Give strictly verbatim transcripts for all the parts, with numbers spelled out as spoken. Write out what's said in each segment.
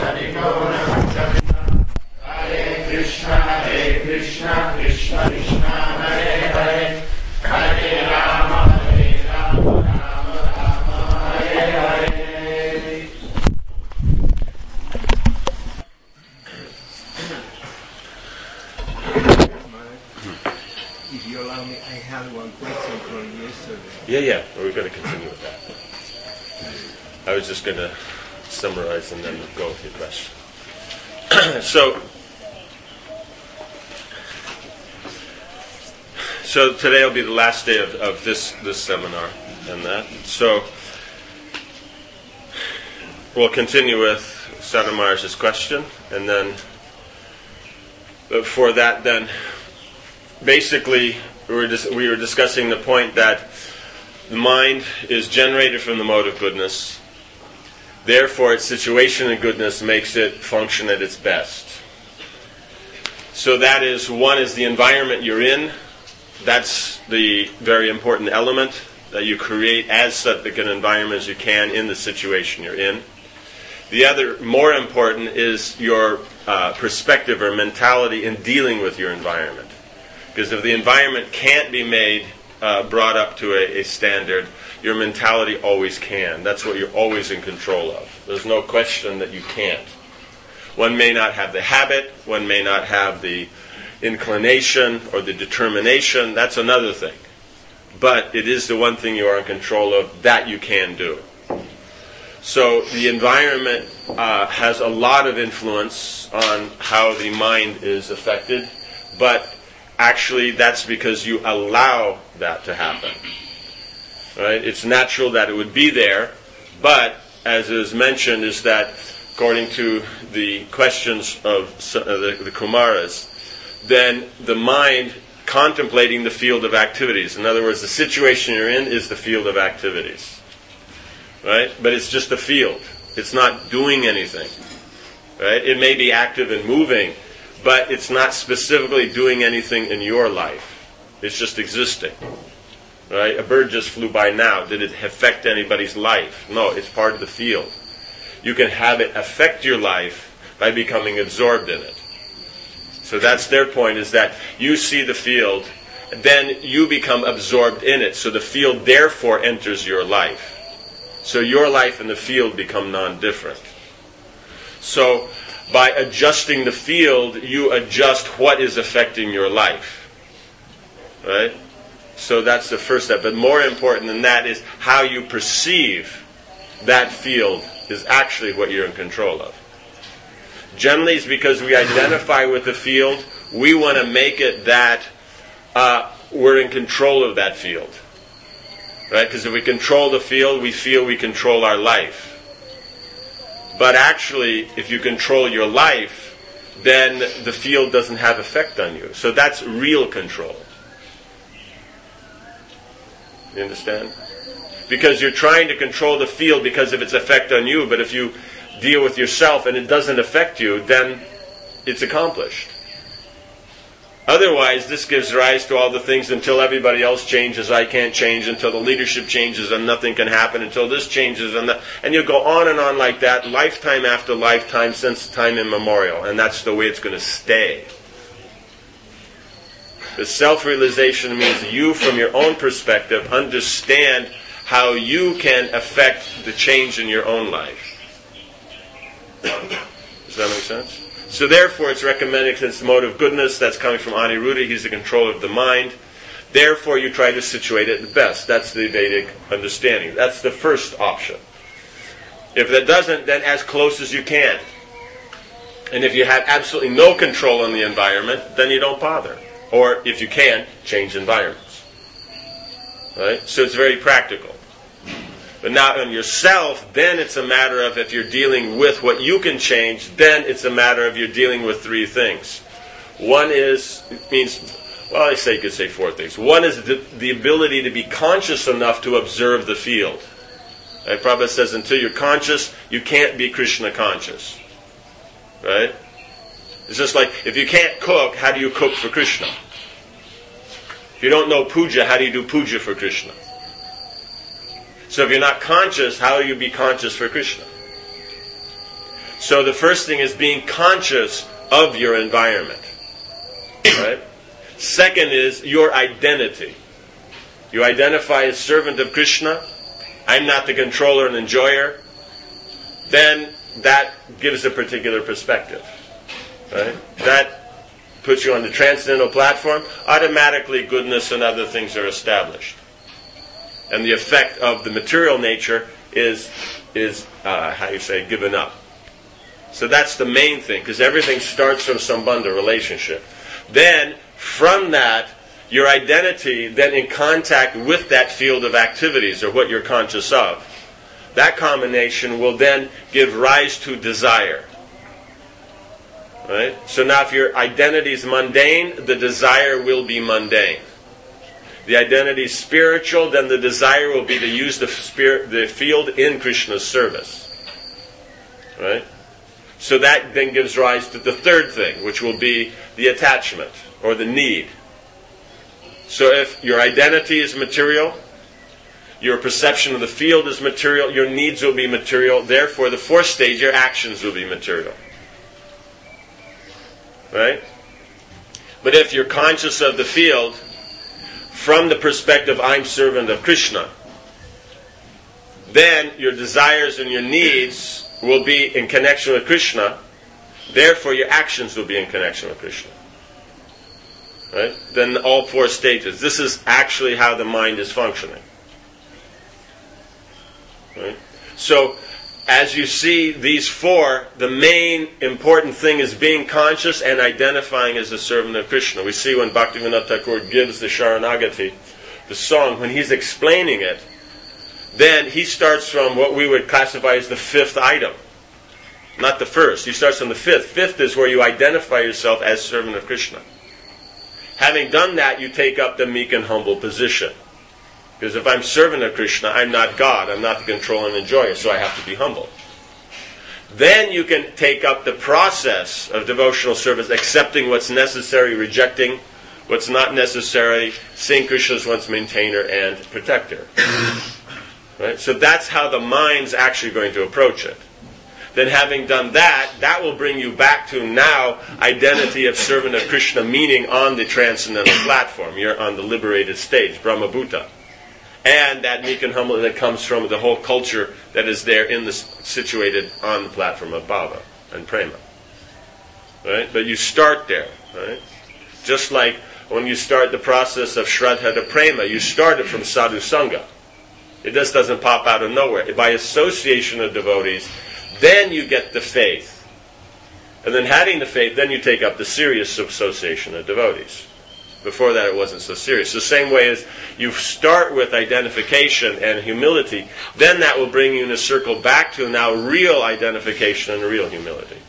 Hare Krishna, Hare Krishna, Krishna Krishna, Hare Hare, Hare Rama, Hare Rama, Rama Rama, Hare Hare. If you allow me, I have one question from yesterday. Yeah, yeah, we're going to continue with that. I was just going to summarize and then go with your question. so, so today will be the last day of, of this, this seminar and that. So, we'll continue with Sadhu question, and then for that, then basically we were, dis- we were discussing the point that the mind is generated from the mode of goodness. Therefore, its situation in goodness makes it function at its best. So that is, one is the environment you're in. That's the very important element, that you create as such a good environment as you can in the situation you're in. The other, more important, is your uh, perspective or mentality in dealing with your environment. Because if the environment can't be made, uh, brought up to a, a standard, your mentality always can. That's what you're always in control of. There's no question that you can't. One may not have the habit, one may not have the inclination or the determination. That's another thing. But it is the one thing you are in control of that you can do. So the environment uh, has a lot of influence on how the mind is affected, but actually that's because you allow that to happen. Right? It's natural that it would be there, but as is mentioned, is that according to the questions of uh, the, the Kumaras, then the mind contemplating the field of activities. In other words, the situation you're in is the field of activities. Right? But it's just a field. It's not doing anything. Right? It may be active and moving, but it's not specifically doing anything in your life. It's just existing. Right? A bird just flew by now. Did it affect anybody's life? No, it's part of the field. You can have it affect your life by becoming absorbed in it. So that's their point, is that you see the field, then you become absorbed in it. So the field therefore enters your life. So your life and the field become non-different. So by adjusting the field, you adjust what is affecting your life. Right? So that's the first step. But more important than that is how you perceive that field is actually what you're in control of. Generally, it's because we identify with the field, we want to make it that uh, we're in control of that field. Right? Because if we control the field, we feel we control our life. But actually, if you control your life, then the field doesn't have effect on you. So that's real control. You understand? Because you're trying to control the field because of its effect on you, but if you deal with yourself and it doesn't affect you, then it's accomplished. Otherwise, this gives rise to all the things until everybody else changes, I can't change, until the leadership changes and nothing can happen, until this changes, and that, and you go on and on like that, lifetime after lifetime, since time immemorial, and that's the way it's going to stay. The self-realization means you, from your own perspective, understand how you can affect the change in your own life. Does that make sense? So therefore it's recommended, since the mode of goodness, that's coming from Aniruddha, he's the controller of the mind. Therefore you try to situate it the best. That's the Vedic understanding. That's the first option. If that doesn't, then as close as you can. And if you have absolutely no control on the environment, then you don't bother. Or if you can, change environments. Right? So it's very practical. But now on yourself, then it's a matter of, if you're dealing with what you can change, then it's a matter of you're dealing with three things. One is, means, well, I say you could say four things. One is the, the ability to be conscious enough to observe the field. Right? Prabhupada says, until you're conscious, you can't be Krishna conscious. Right? It's just like, if you can't cook, how do you cook for Krishna? If you don't know puja, how do you do puja for Krishna? So if you're not conscious, how will you be conscious for Krishna? So the first thing is being conscious of your environment. Right? Second is your identity. You identify as servant of Krishna. I'm not the controller and enjoyer. Then that gives a particular perspective. Right? That puts you on the transcendental platform. Automatically goodness and other things are established. And the effect of the material nature is, is uh, how you say, given up. So that's the main thing, because everything starts from Sambandha, relationship. Then, from that, your identity, then in contact with that field of activities, or what you're conscious of, that combination will then give rise to desire. Right? So now if your identity is mundane, the desire will be mundane. The identity is spiritual, then the desire will be to use the spirit, the field in Krishna's service. Right? So that then gives rise to the third thing, which will be the attachment, or the need. So if your identity is material, your perception of the field is material, your needs will be material, therefore the fourth stage, your actions will be material. Right? But if you're conscious of the field, from the perspective, I'm servant of Krishna, then your desires and your needs will be in connection with Krishna, therefore your actions will be in connection with Krishna. Right? Then all four stages. This is actually how the mind is functioning. Right? So, as you see these four, the main important thing is being conscious and identifying as a servant of Krishna. We see when Bhaktivinoda Thakur gives the Sharanagati, the song, when he's explaining it, then he starts from what we would classify as the fifth item. Not the first. He starts from the fifth. Fifth is where you identify yourself as servant of Krishna. Having done that, you take up the meek and humble position. Because if I'm servant of Krishna, I'm not God. I'm not the controller and enjoyer, so I have to be humble. Then you can take up the process of devotional service, accepting what's necessary, rejecting what's not necessary, seeing Krishna as one's maintainer and protector. Right? So that's how the mind's actually going to approach it. Then having done that, that will bring you back to now identity of servant of Krishna, meaning on the transcendental platform. You're on the liberated stage, Brahma Bhuta. And that meek and humble that comes from the whole culture that is there in the situated on the platform of Bhava and Prema. Right? But you start there. Right? Just like when you start the process of Shraddha to Prema, you start it from Sadhu Sangha. It just doesn't pop out of nowhere. By association of devotees, then you get the faith. And then having the faith, then you take up the serious association of devotees. Before that it wasn't so serious. The same way as you start with identification and humility, then that will bring you in a circle back to now real identification and real humility.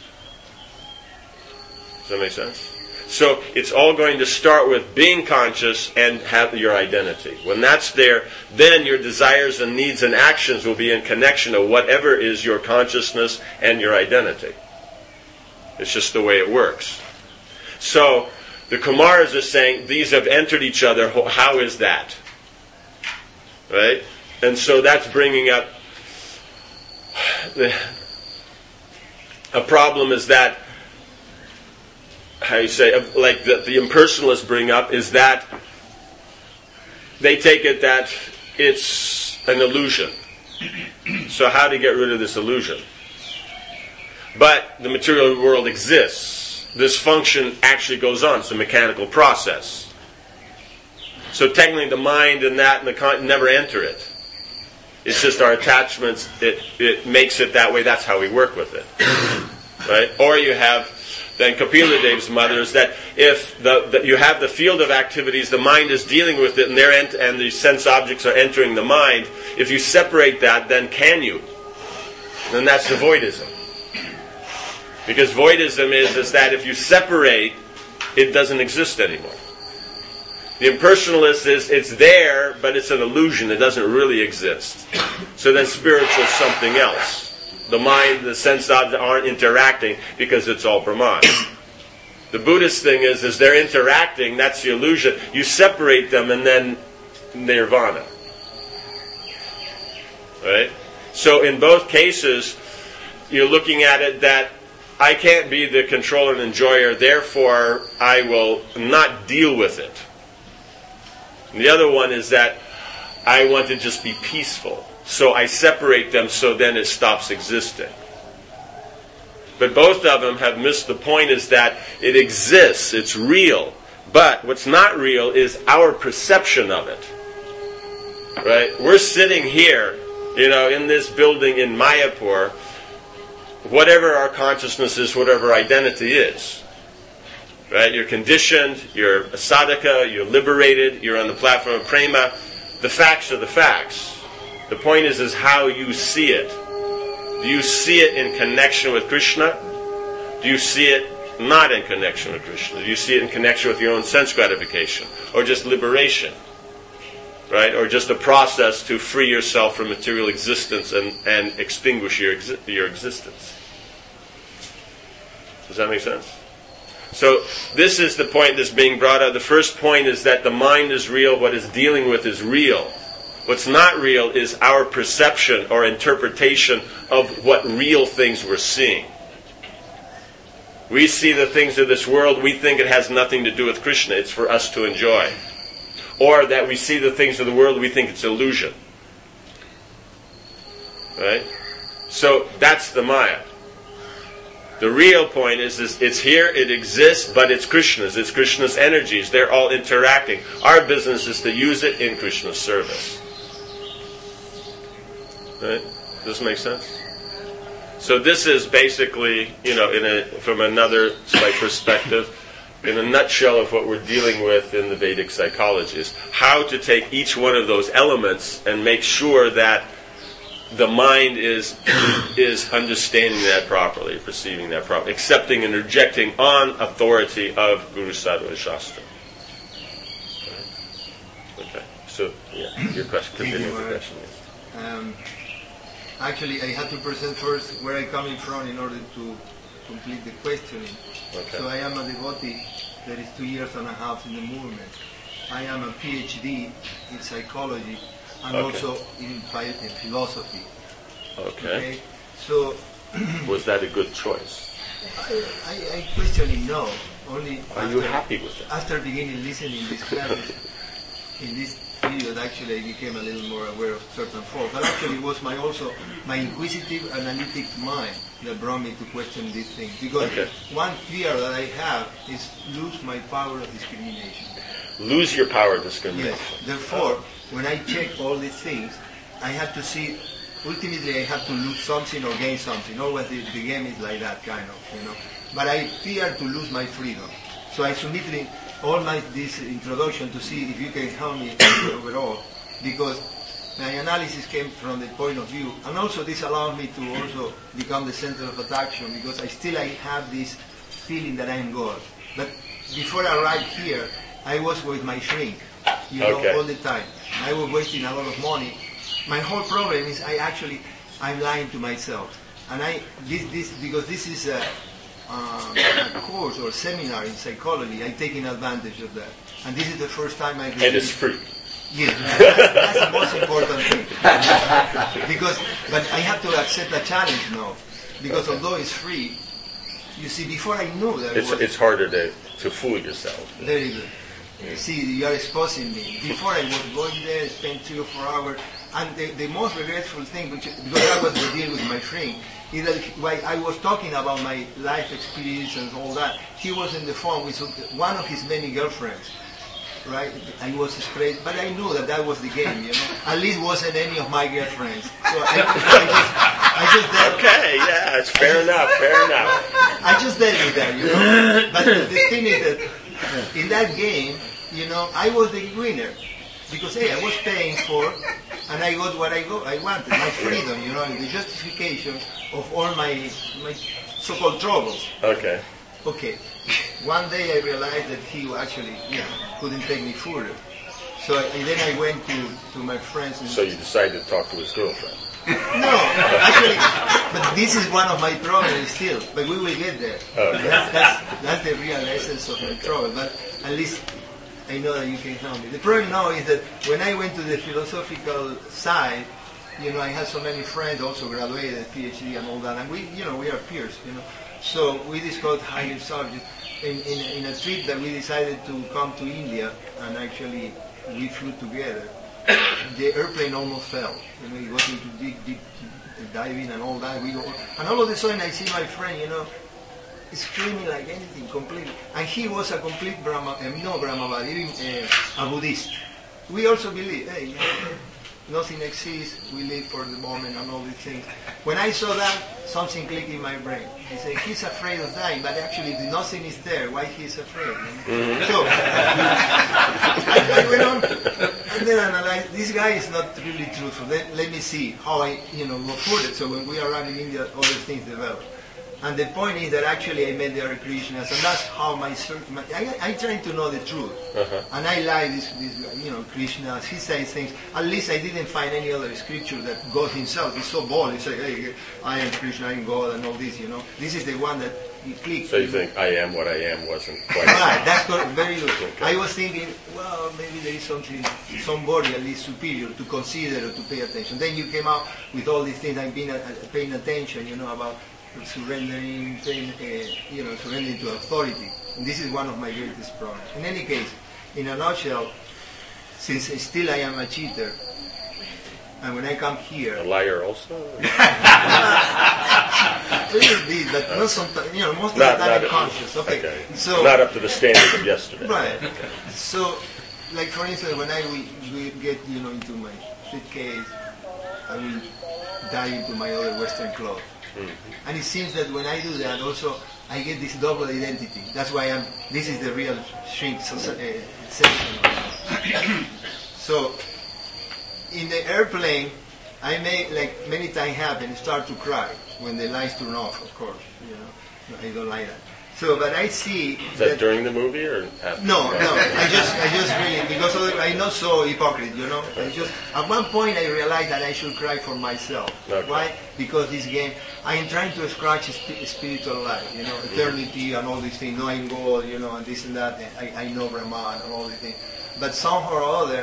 Does that make sense? So it's all going to start with being conscious and have your identity. When that's there, then your desires and needs and actions will be in connection to whatever is your consciousness and your identity. It's just the way it works. So the Kumaras are saying, these have entered each other. How is that? Right? And so that's bringing up the, a problem is that, how you say, like the, the impersonalists bring up, is that they take it that it's an illusion. So how to get rid of this illusion? But the material world exists. This function actually goes on. It's a mechanical process. So technically the mind and that and the con- never enter it. It's just our attachments, it, it makes it that way. That's how we work with it. Right? Or you have, then Kapila Dev's mother is that if the, the, you have the field of activities, the mind is dealing with it and, they're ent- and the sense objects are entering the mind, if you separate that, then can you? Then that's the voidism. Because voidism is, is that if you separate, it doesn't exist anymore. The impersonalist is, it's there, but it's an illusion. It doesn't really exist. So then spiritual is something else. The mind, the sense objects aren't interacting because it's all Brahman. The Buddhist thing is, is they're interacting, that's the illusion. You separate them and then nirvana. Right? So in both cases, you're looking at it that I can't be the controller and enjoyer, therefore I will not deal with it. And the other one is that I want to just be peaceful. So I separate them so then it stops existing. But both of them have missed the point is that it exists, it's real. But what's not real is our perception of it. Right? We're sitting here, you know, in this building in Mayapur, whatever our consciousness is, whatever identity is. Right? You're conditioned, you're a sadhaka, you're liberated, you're on the platform of prema. The facts are the facts. The point is, is how you see it. Do you see it in connection with Krishna? Do you see it not in connection with Krishna? Do you see it in connection with your own sense gratification? Or just liberation? Right? Or just a process to free yourself from material existence and, and extinguish your, exi- your existence? Does that make sense? So this is the point that's being brought up. The first point is that the mind is real. What it's dealing with is real. What's not real is our perception or interpretation of what real things we're seeing. We see the things of this world, we think it has nothing to do with Krishna. It's for us to enjoy. Or that we see the things of the world, we think it's illusion. Right? So that's the Maya. The real point is, is it's here, it exists, but it's Krishna's. It's Krishna's energies. They're all interacting. Our business is to use it in Krishna's service. Right? Does this make sense? So this is basically, you know, in a, from another slight perspective, in a nutshell of what we're dealing with in the Vedic psychology is how to take each one of those elements and make sure that the mind is is understanding that properly, perceiving that properly, accepting and rejecting on authority of Guru Sadhu and Shastra. Okay, so yeah, your question, continue with the question. Um, actually, I had to present first where I'm coming from in order to complete the questioning. Okay. So I am a devotee that is two years and a half in the movement. I am a PhD in psychology and Okay. also in, phi- in philosophy. Okay. Okay. So Was that a good choice? I, I, I question it no. Only Are after, you happy with that? after beginning listening these classes, in this period actually I became a little more aware of certain faults. But actually it was my also my inquisitive analytic mind that brought me to question these things. Because Okay. one fear that I have is lose my power of discrimination. Lose your power of discrimination. Yes. Therefore, when I check all these things, I have to see, ultimately I have to lose something or gain something. Always the, the game is like that kind of, you know. But I fear to lose my freedom. So I submitted all my this introduction to see if you can help me overall. Because my analysis came from the point of view, and also this allowed me to also become the center of attraction, because I still I have this feeling that I am God. But before I arrived here, I was with my shrink, you know, Okay. all the time. I was wasting a lot of money. My whole problem is I actually, I'm lying to myself. And I, this, this, because this is a, um, a course or seminar in psychology, I'm taking advantage of that. And this is the first time I And it's free. Yes, that's, that's the most important thing. Because, but I have to accept a challenge now. Because Okay. although it's free, you see, before I knew that It's it was it's harder to, to fool yourself. very good. See, you are exposing me. Before I was going there, spend three or four hours, and the, the most regretful thing, which because that was the deal with my friend, is that while I was talking about my life experience and all that, he was in the phone with one of his many girlfriends. Right? I was straight, but I knew that that was the game, you know. At least wasn't any of my girlfriends. So I, I just, I just dealt, Okay, yeah, it's fair enough, fair enough. I just dealt with that, you know. But the, the thing is that in that game, you know, I was the winner because hey, I was paying for, and I got what I got, I wanted, my freedom, you know, the justification of all my my so-called troubles. Okay. Okay. One day I realized that he actually, you know, couldn't take me further. So I, and then I went to, to my friends. And So you decided to talk to his girlfriend. no, actually, but this is one of my problems still. But we will get there. Okay. That's, that's, that's the real essence of my trouble. But at least I know that you can help me. The problem now is that when I went to the philosophical side, you know, I had so many friends also graduated, PhD and all that, and we, you know, we are peers, you know. So we discussed higher subjects. In, in, in a trip that we decided to come to India, and actually we flew together, the airplane almost fell. You know, it got into deep, deep diving and all that. We go, and all of a sudden I see my friend, you know, screaming like anything, completely. And he was a complete Brahma, uh, no Brahmavadi, even uh, a Buddhist. We also believe, hey, you know, nothing exists, we live for the moment and all these things. When I saw that, something clicked in my brain. I said, he's afraid of dying, but actually if nothing is there, why he's afraid? You know? Mm-hmm. So, I, I went on, and then I analyzed, this guy is not really truthful. Let, let me see how I, you know, go further. So when we arrived in India, all these things developed. And the point is that actually I met the Hare Krishnas, and that's how my, my I, I trying to know the truth. Uh-huh. And I like this, this, you know, Krishna. He says things. At least I didn't find any other scripture that God Himself is so bold. He says, "Hey, I am Krishna, I am God," and all this. You know, this is the one that he clicked. So you think "I am what I am" wasn't quite right? That's correct. Very good. Okay. I was thinking, well, maybe there is something, somebody at least superior to consider or to pay attention. Then you came out with all these things. I've been uh, paying attention, you know, about surrendering, paying, uh, you know, surrendering to authority. And this is one of my greatest problems. In any case, in a nutshell, since still I am a cheater, and when I come here, a liar also. A little bit, but not sometimes. You know, most of not, the time not, conscious. Okay. okay, so not up to the standard of yesterday. Right. So, like for instance, when I we, we get you know into my suitcase, I will dive into my other Western clothes. Mm-hmm. And it seems that when I do that, also I get this double identity. That's why I'm. This is the real shrink so, uh, section. So, in the airplane, I may, like many times happen, start to cry when the lights turn off. Of course, you know, I don't like that. So, but I see is that, that during the movie or after? No, no. I just, I just really because other, I'm not so hypocrite, you know. I just at one point I realized that I should cry for myself. Okay. Why? Because this game, I am trying to scratch sp- spiritual life, you know, mm-hmm. eternity and all these things, knowing God, you know, and this and that. And I, I know Brahman and all these things. But somehow or other,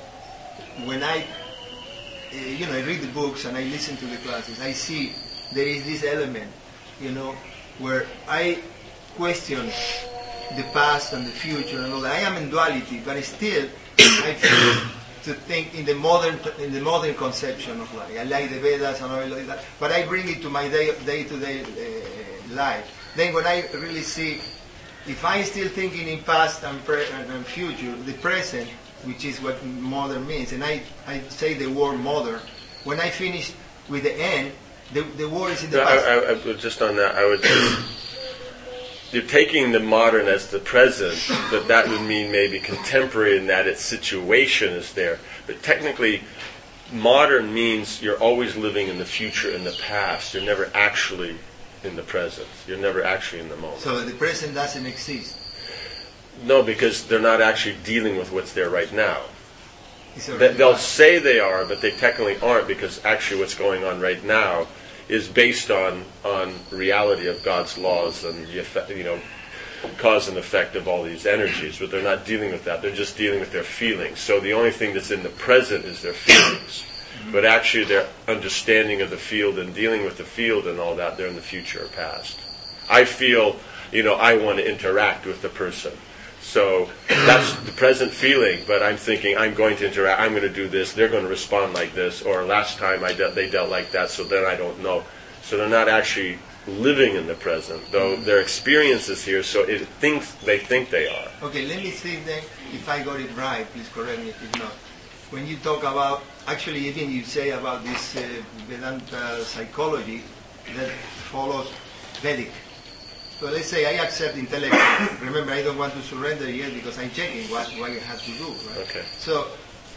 when I, uh, you know, I read the books and I listen to the classes, I see there is this element, you know, where I question the past and the future and all that. I am in duality, but still I feel to think in the modern in the modern conception of life. I like the Vedas and all like that, but I bring it to my day day to day life. Then when I really see, if I'm still thinking in past and, pre- and, and future, the present, which is what modern means, and I, I say the word modern, when I finish with the end, the, the word is in the past. I, I, I, just on that, I would say, you're taking the modern as the present, but that would mean maybe contemporary in that its situation is there. But technically, modern means you're always living in the future and the past. You're never actually in the present. You're never actually in the moment. So the present doesn't exist? No, because they're not actually dealing with what's there right now. They, they'll say they are, but they technically aren't, because actually what's going on right now is based on, on reality of God's laws and the effect, you know, cause and effect of all these energies. But they're not dealing with that. They're just dealing with their feelings. So the only thing that's in the present is their feelings. But actually their understanding of the field and dealing with the field and all that, they're in the future or past. I feel, you know, I want to interact with the person. So that's the present feeling, but I'm thinking I'm going to interact, I'm going to do this, they're going to respond like this, or last time I de- they dealt like that, so then I don't know. So they're not actually living in the present, though their experiences here, so it thinks they think they are. Okay, let me see then if I got it right, please correct me if not. When you talk about, actually even you say about this uh, Vedanta psychology that follows Vedic. So let's say I accept intellectually. Remember, I don't want to surrender yet because I'm checking what, what I have to do. Right? Okay. So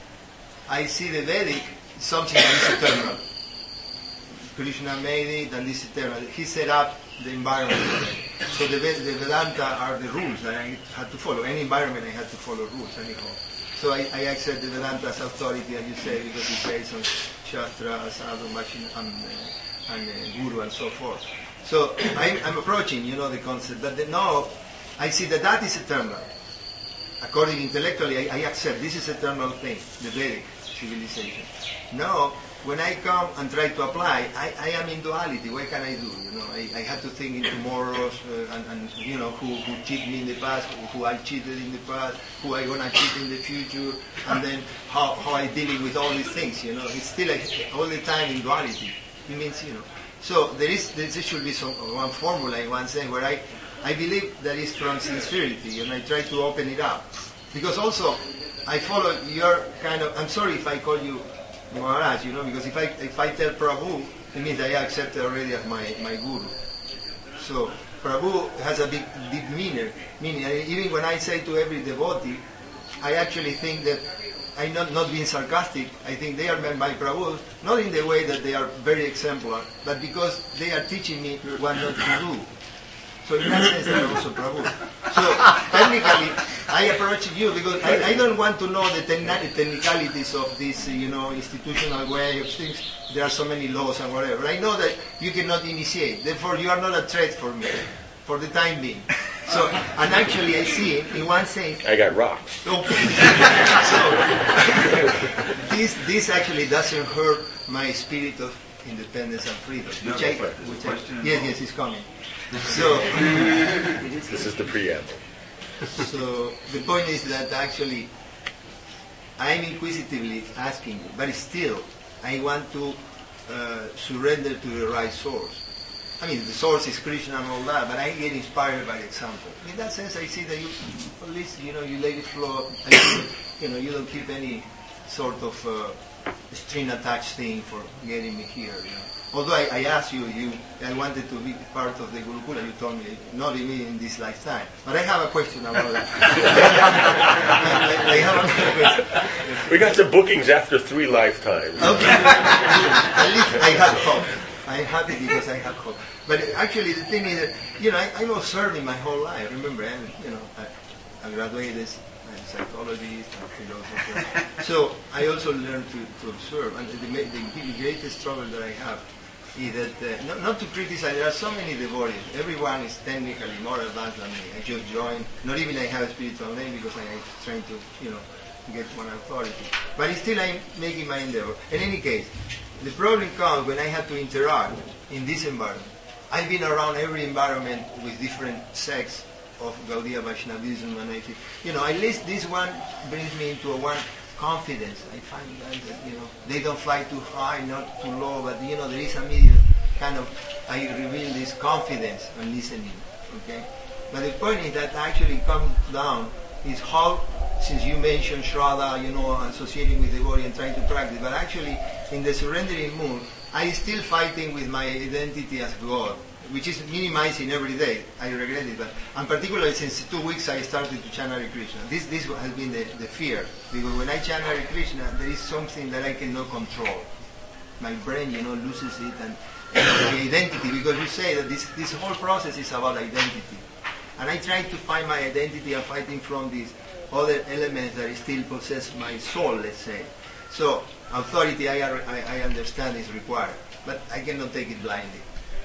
I see the Vedic, something that is eternal. Krishna made it and this is eternal. He set up the environment. So the, the Vedanta are the rules that I had to follow. Any environment I had to follow rules anyhow. So I, I accept the Vedanta as authority, as you say, because it's based on Shastra, Sadhu, Machin, and, uh, and uh, Guru, and so forth. So I'm, I'm approaching, you know, the concept. But the, now I see that that is eternal. According intellectually, I, I accept this is eternal thing, the Vedic civilization. Now when I come and try to apply, I, I am in duality. What can I do? You know, I, I have to think in tomorrows uh, and, and you know who, who cheated me in the past, who I cheated in the past, who I gonna cheat in the future, and then how how I dealing with all these things. You know, it's still like, all the time in duality. It means you know. So there is there should be some one formula in one sense where I I believe that is from sincerity, and I try to open it up because also I follow your kind of. I'm sorry if I call you Maharaj, you know, because if I if I tell Prabhu, it means I accepted already as my, my guru. So Prabhu has a big deep meaning. Meaning, even when I say to every devotee, I actually think that I'm not not being sarcastic. I think they are meant by Prabhu, not in the way that they are very exemplar, but because they are teaching me what not to do. So in that sense, they are also Prabhu. So technically, I approach you because I, I don't want to know the techni- technicalities of this, you know, institutional way of things. There are so many laws and whatever. I know that you cannot initiate. Therefore, you are not a threat for me, for the time being. So, and actually, I see in one sense. I got rocks. Okay. So this this actually doesn't hurt my spirit of independence and freedom, which I, which I yes, yes, it's coming. So this is the preamble. So the point is that actually I'm inquisitively asking you, but still I want to uh, surrender to the right source. I mean, the source is Krishna and all that, but I get inspired by example. In that sense, I see that you, at least, you know, you let it flow. I think, you know, you don't keep any sort of uh, string-attached thing for getting me here. You know? Although I, I asked you, you, I wanted to be part of the Gurukula, you told me, not even in this lifetime. But I have a question about that. I, I have another question. We got some bookings after three lifetimes. Okay. At least I have hope. I'm happy because I have hope. But actually, the thing is that, you know, I, I'm observing my whole life. Remember, I'm, you know, I, I graduated as a psychologist and philosopher. So I also learned to, to observe. And the, the, the greatest trouble that I have is that, uh, not, not to criticize, there are so many devotees. Everyone is technically more advanced than me. I just joined. Not even I have a spiritual name because I am trying to, you know, get one authority. But still I'm making my endeavor. In any case, the problem comes when I have to interact in this environment. I've been around every environment with different sects of Gaudiya Vaishnavism, and I think, you know, at least this one brings me into a one confidence. I find guys that, you know, they don't fly too high, not too low, but, you know, there is a medium kind of, I reveal this confidence on listening, okay? But the point is that actually comes down is how, since you mentioned Shraddha, you know, associating with the body and trying to practice, but actually in the surrendering mood, I'm still fighting with my identity as God, which is minimizing every day. I regret it, but and particularly since two weeks I started to chant Hare Krishna. This this has been the, the fear, because when I chant Hare Krishna, there is something that I cannot control. My brain, you know, loses it, and, and my identity, because you say that this this whole process is about identity, and I try to find my identity and fighting from these other elements that still possess my soul, let's say. So authority, I, I, I understand, is required, but I cannot take it blindly,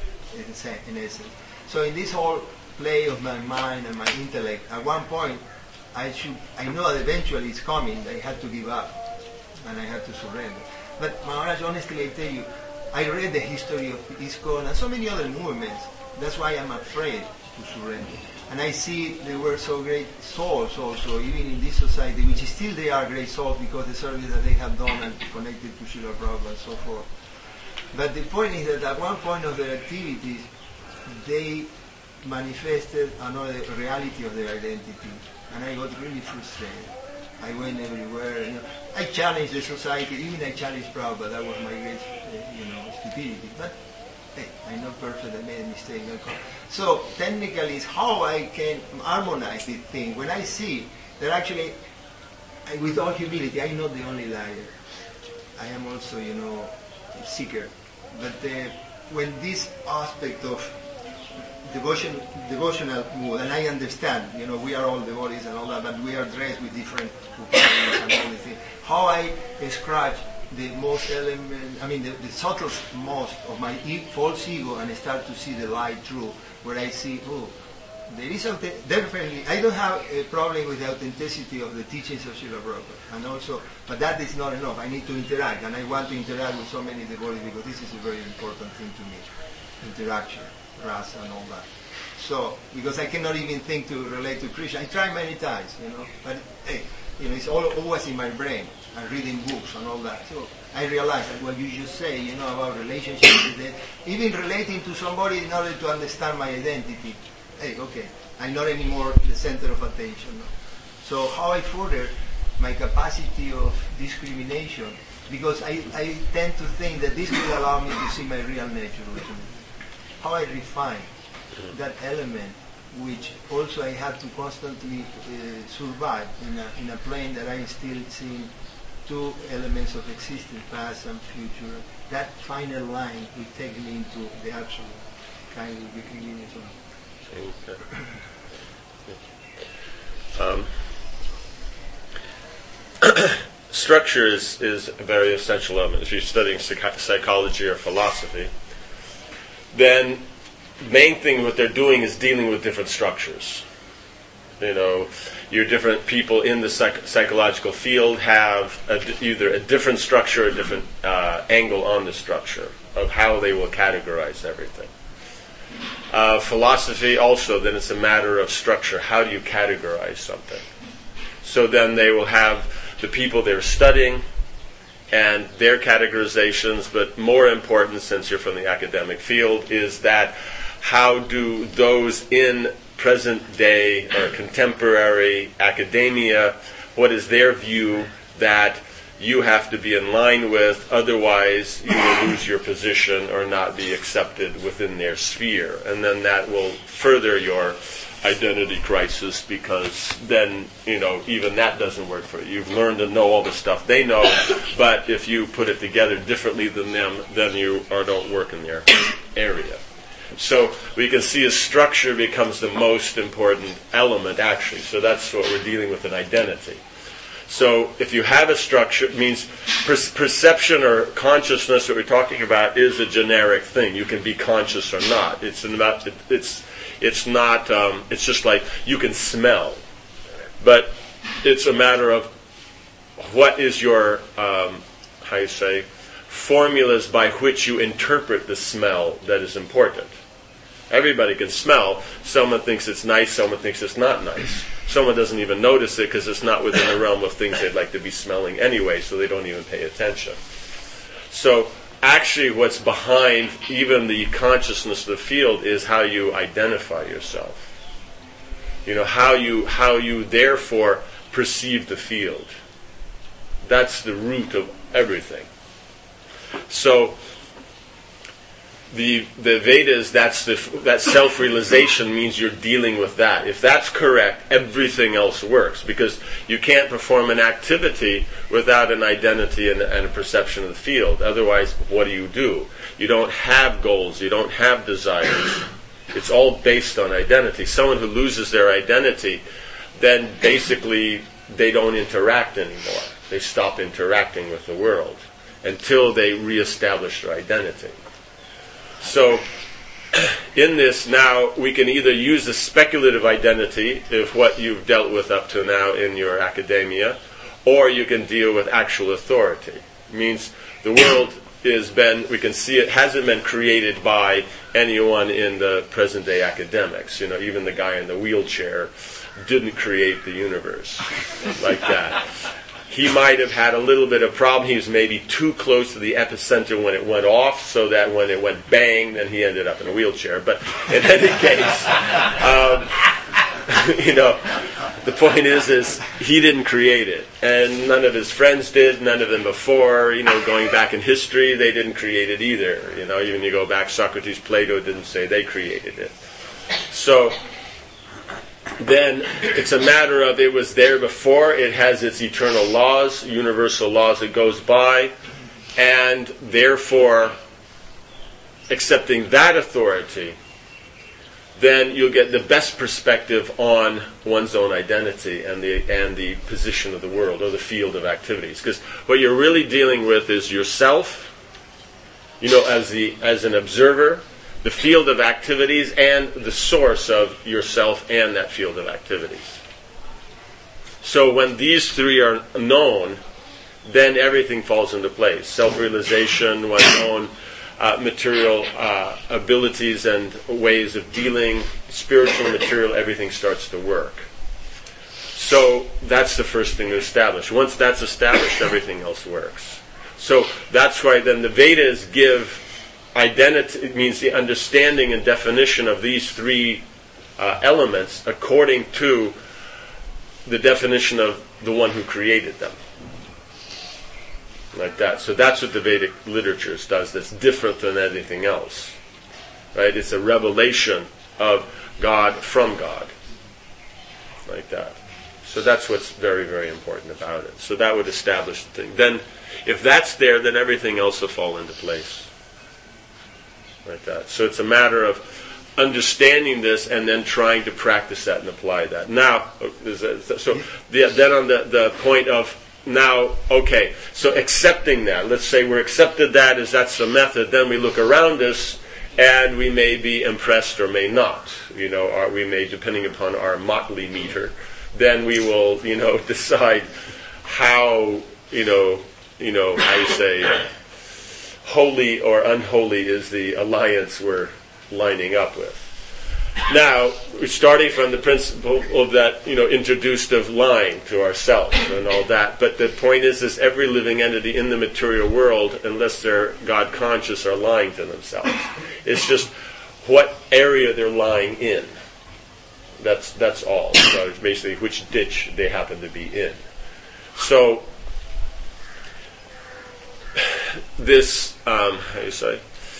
in, in essence. So in this whole play of my mind and my intellect, at one point, I should, I know that eventually it's coming, I have to give up, and I have to surrender. But Maharaj, honestly, I tell you, I read the history of ISKCON and so many other movements. That's why I'm afraid to surrender. And I see there were so great souls also, even in this society, which still they are great souls because the service that they have done and connected to Srila Prabhupada and so forth. But the point is that at one point of their activities, they manifested another reality of their identity. And I got really frustrated. I went everywhere. You know, I challenged the society, even I challenged Prabhupada. That was my great, uh, you know, stupidity. But hey, I'm not perfect, I made a mistake. So technically it's how I can harmonize this thing. When I see that actually, I, with all humility, I'm not the only liar. I am also, you know, a seeker. But uh, when this aspect of devotion, devotional mood, and I understand, you know, we are all devotees and all that, but we are dressed with different vocabularies and all these things. How I scratch the most element, I mean, the, the subtlest most of my e- false ego, and I start to see the light through, where I see, oh, There is authe- definitely. I don't have a problem with the authenticity of the teachings of Srila Prabhupada, and also, but that is not enough. I need to interact, and I want to interact with so many devotees because this is a very important thing to me: interaction, rasa, and all that. So, because I cannot even think to relate to Krishna. I try many times, you know, but hey, you know, it's all always in my brain. I'm reading books and all that. So I realize that what you just say, you know, about relationships with it, even relating to somebody in order to understand my identity. Hey, okay, I'm not anymore the center of attention. No? So how I further my capacity of discrimination, because I, I tend to think that this will allow me to see my real nature ultimately. How I refine that element, which also I have to constantly uh, survive in a, in a plane that I'm still seeing two elements of existence, past and future. That final line will take me into the absolute, kind of beginning as well. Um, structure is, is a very essential element. If you're studying psych- psychology or philosophy, then the main thing what they're doing is dealing with different structures. You know, your different people in the psych- psychological field have a d- either a different structure or a different uh, angle on the structure of how they will categorize everything. Uh, philosophy also, then it's a matter of structure. How do you categorize something? So then they will have the people they're studying and their categorizations, but more important, since you're from the academic field, is that how do those in present day or contemporary academia, what is their view that you have to be in line with, otherwise you will lose your position or not be accepted within their sphere. And then that will further your identity crisis, because then, you know, even that doesn't work for you. You've learned to know all the stuff they know, but if you put it together differently than them, then you or don't work in their area. So we can see as structure becomes the most important element, actually. So that's what we're dealing with, an identity. So if you have a structure, it means per- perception or consciousness that we're talking about is a generic thing. You can be conscious or not. It's about, it, it's it's not. Um, it's just like you can smell, but it's a matter of what is your um, how you say formulas by which you interpret the smell that is important. Everybody can smell. Someone thinks it's nice. Someone thinks it's not nice. Someone doesn't even notice it because it's not within the realm of things they'd like to be smelling anyway, so they don't even pay attention. So actually what's behind even the consciousness of the field is how you identify yourself. You know, how you how you therefore perceive the field. That's the root of everything. So The the Vedas, that's the that self-realization means you're dealing with that. If that's correct, everything else works, because you can't perform an activity without an identity and, and a perception of the field. Otherwise, what do you do? You don't have goals. You don't have desires. It's all based on identity. Someone who loses their identity, then basically they don't interact anymore. They stop interacting with the world until they reestablish their identity. So, in this now, we can either use the speculative identity of what you've dealt with up to now in your academia, or you can deal with actual authority. It means the world is been, we can see it hasn't been created by anyone in the present day academics. You know, even the guy in the wheelchair didn't create the universe like that. He might have had a little bit of problem. He was maybe too close to the epicenter when it went off, so that when it went bang, then he ended up in a wheelchair. But in any case, um, you know, the point is, is he didn't create it, and none of his friends did. None of them before. You know, going back in history, they didn't create it either. You know, even you go back, Socrates, Plato didn't say they created it. So then it's a matter of it was there before, it has its eternal laws, universal laws it goes by, and therefore accepting that authority, then you'll get the best perspective on one's own identity and the and the position of the world or the field of activities. Because what you're really dealing with is yourself, you know, as the as an observer, the field of activities and the source of yourself and that field of activities. So when these three are known, then everything falls into place. Self-realization, one's own uh, material uh, abilities and ways of dealing, spiritual, material, everything starts to work. So that's the first thing to establish. Once that's established, everything else works. So that's why then the Vedas give identity, it means the understanding and definition of these three uh, elements according to the definition of the one who created them. Like that. So that's what the Vedic literature does that's different than anything else. Right? It's a revelation of God from God. Like that. So that's what's very, very important about it. So that would establish the thing. Then, if that's there, then everything else will fall into place. Like that. So it's a matter of understanding this and then trying to practice that and apply that. Now, so the, then on the, the point of now, okay, so accepting that. Let's say we're accepted that as that's the method. Then we look around us and we may be impressed or may not. You know, or we may, depending upon our motley meter, then we will, you know, decide how, you know, you know, how you say, uh, holy or unholy is the alliance we're lining up with. Now, we're starting from the principle of that, you know, introduced of lying to ourselves and all that. But the point is, is every living entity in the material world, unless they're God conscious, are lying to themselves. It's just what area they're lying in. That's that's all. So it's basically which ditch they happen to be in. So this, um, how do you say?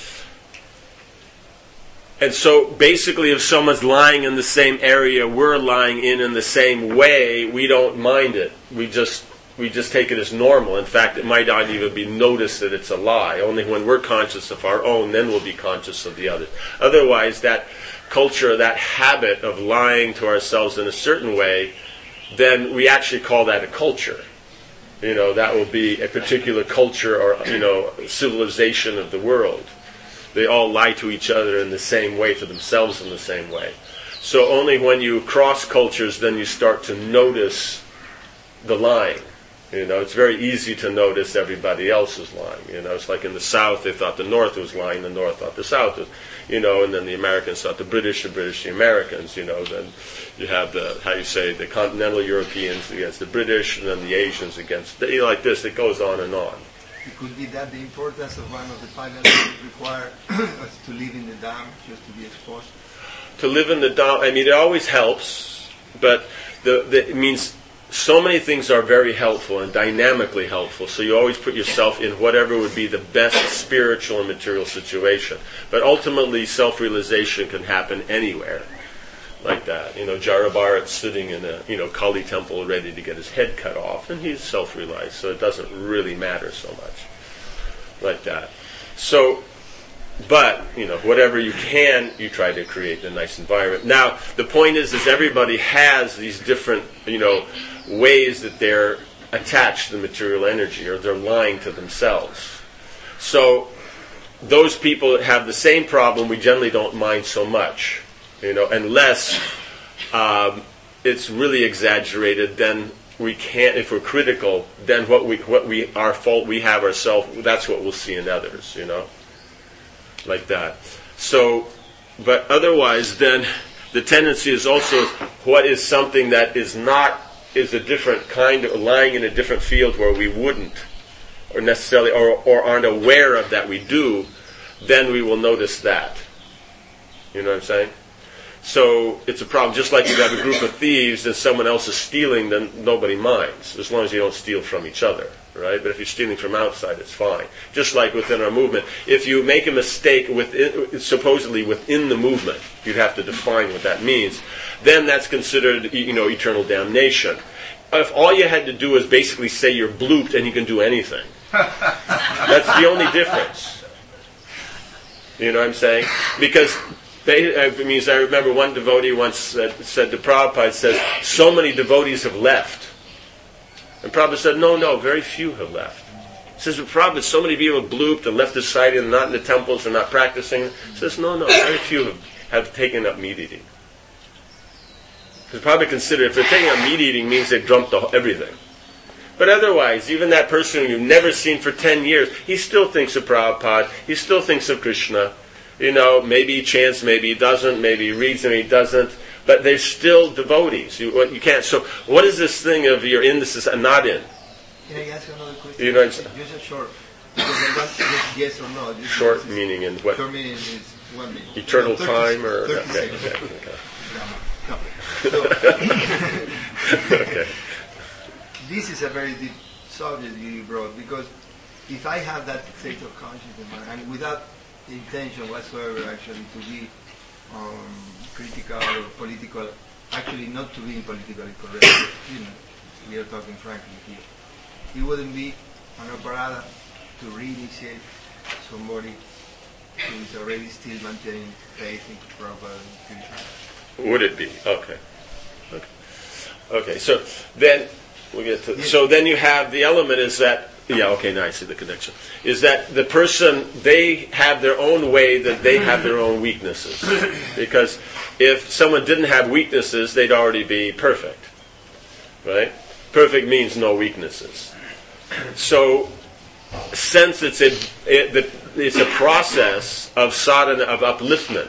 And so basically if someone's lying in the same area we're lying in in the same way, we don't mind it. We just we just take it as normal. In fact, it might not even be noticed that it's a lie. Only when we're conscious of our own, then we'll be conscious of the others. Otherwise, that culture, that habit of lying to ourselves in a certain way, then we actually call that a culture. You know, that will be a particular culture or, you know, civilization of the world. They all lie to each other in the same way, to themselves in the same way. So only when you cross cultures, then you start to notice the lying. You know, it's very easy to notice everybody else is lying. You know, it's like in the South, they thought the North was lying, the North thought the South was, you know, and then the Americans thought the British, the British, the Americans, you know, then you have the, how you say, the continental Europeans against the British, and then the Asians against, you know, like this, it goes on and on. Could be that the importance of one of the five elements require us to live in the Dham, just to be exposed? To live in the Dham, I mean, it always helps, but the, the, it means so many things are very helpful and dynamically helpful, so you always put yourself in whatever would be the best spiritual and material situation. But ultimately, self-realization can happen anywhere. Like that. You know, Jara Bharat's sitting in a, you know, Kali temple ready to get his head cut off, and he's self-realized, so it doesn't really matter so much. Like that. So, but, you know, whatever you can, you try to create a nice environment. Now, the point is, is everybody has these different, you know, ways that they're attached to the material energy, or they're lying to themselves. So, those people that have the same problem, we generally don't mind so much. You know, unless um, it's really exaggerated, then we can't. If we're critical, then what we, what we, our fault we have ourselves, that's what we'll see in others. You know, like that. So, but otherwise, then the tendency is also what is something that is not is a different kind of lying in a different field where we wouldn't, or necessarily, or or aren't aware of that we do. Then we will notice that. You know what I'm saying? So it's a problem. Just like you have a group of thieves and someone else is stealing, then nobody minds, as long as you don't steal from each other, right? But if you're stealing from outside, it's fine. Just like within our movement, if you make a mistake within, supposedly within the movement, you'd have to define what that means. Then that's considered, you know, eternal damnation. If all you had to do is basically say you're blooped and you can do anything, that's the only difference. You know what I'm saying? Because it means, I remember one devotee once said, said to Prabhupada, says, so many devotees have left. And Prabhupada said, no, no, very few have left. says the problem is so many people have blooped and left the society and not in the temples and not practicing. He says, no, no, very few have, have taken up meat eating. Because probably consider if they're taking up meat eating means they've dumped the, everything. But otherwise, even that person you've never seen for ten years, he still thinks of Prabhupada, he still thinks of Krishna. You know, maybe he chants, maybe he doesn't, maybe he reads, maybe he doesn't. But they're still devotees. You, you can't. So, what is this thing of you're in this and not in? Can I ask you another question? You know, just a short. Because I want just yes or no. Just short meaning in what? Short meaning is one minute. Eternal no, time or thirty okay, seconds. okay. No. So, okay. This is a very deep subject you brought, because if I have that state of consciousness and without intention whatsoever actually to be um, critical or political, actually not to be politically correct, you know, we are talking frankly here, it wouldn't be an opera to reinitiate somebody who is already still maintaining faith in Prabhupada and Krishna. Would it be? Okay. Okay. Okay. So then we get to. So then you have the element is that. Yeah. Okay. Now I see the connection. Is that the person they have their own way that they have their own weaknesses, because if someone didn't have weaknesses, they'd already be perfect, right? Perfect means no weaknesses. So since it's a it, it's a process of sadhana, of upliftment.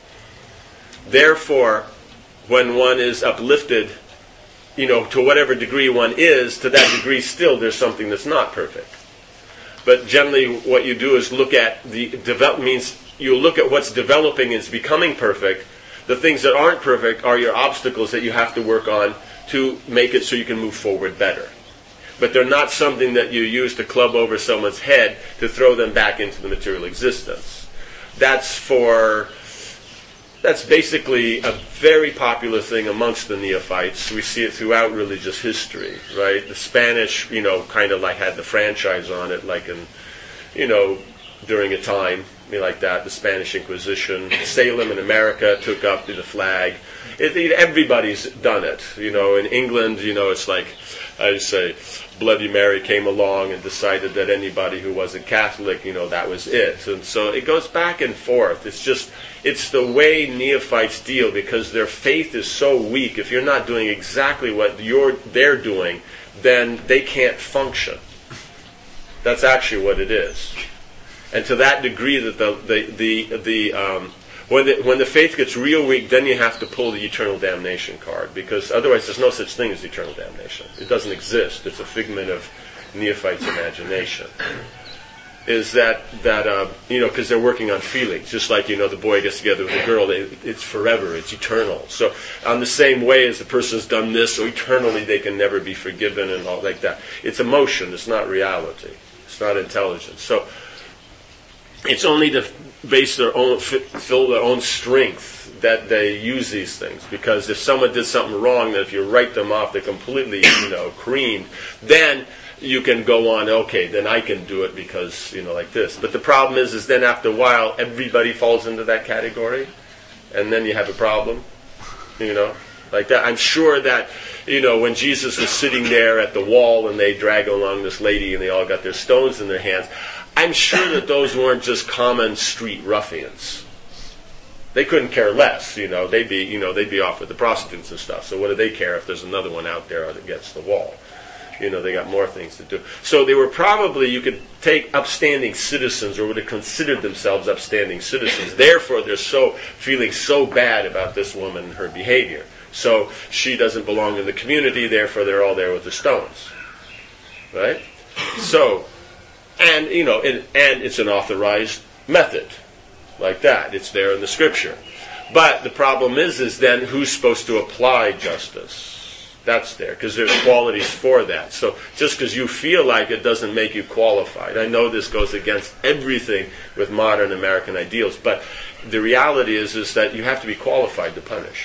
Therefore, when one is uplifted, you know, to whatever degree one is, to that degree still there's something that's not perfect. But generally what you do is look at the develop means you look at what's developing and is becoming perfect. The things that aren't perfect are your obstacles that you have to work on to make it so you can move forward better. But they're not something that you use to club over someone's head to throw them back into the material existence. That's for That's basically a very popular thing amongst the neophytes. We see it throughout religious history, right? The Spanish, you know, kind of like had the franchise on it, like in, you know, during a time like that, the Spanish Inquisition. Salem in America took up the flag. It, it, everybody's done it. You know, in England, you know, it's like, I say, Bloody Mary came along and decided that anybody who wasn't Catholic, you know, that was it. And so it goes back and forth. It's just, it's the way neophytes deal, because their faith is so weak. If you're not doing exactly what you're they're doing, then they can't function. That's actually what it is. And to that degree that the the the, the um, when the when the faith gets real weak, then you have to pull the eternal damnation card, because otherwise there's no such thing as eternal damnation. It doesn't exist. It's a figment of neophytes' imagination. Is that that uh, you know, because they're working on feelings, just like, you know, the boy gets together with a girl, they, it's forever, it's eternal. So on the same way as the person's done this, so eternally they can never be forgiven and all like that. It's emotion. It's not reality. It's not intelligence. So it's only to base their own, fill their own strength that they use these things. Because if someone did something wrong, that if you write them off, they're completely, you know, creamed, then you can go on, okay, then I can do it because, you know, like this. But the problem is, is then after a while, everybody falls into that category, and then you have a problem, you know, like that. I'm sure that, you know, when Jesus was sitting there at the wall and they drag along this lady and they all got their stones in their hands, I'm sure that those weren't just common street ruffians. They couldn't care less, you know, they'd be, you know, they'd be off with the prostitutes and stuff. So what do they care if there's another one out there against the wall? You know, they got more things to do. So they were probably, you could take upstanding citizens, or would have considered themselves upstanding citizens. Therefore, they're so feeling so bad about this woman and her behavior. So she doesn't belong in the community, therefore they're all there with the stones. Right? So, and, you know, and, and it's an authorized method. Like that. It's there in the scripture. But the problem is, is then who's supposed to apply justice? That's there, because there's qualities for that. So just because you feel like it doesn't make you qualified. I know this goes against everything with modern American ideals, but the reality is, is that you have to be qualified to punish.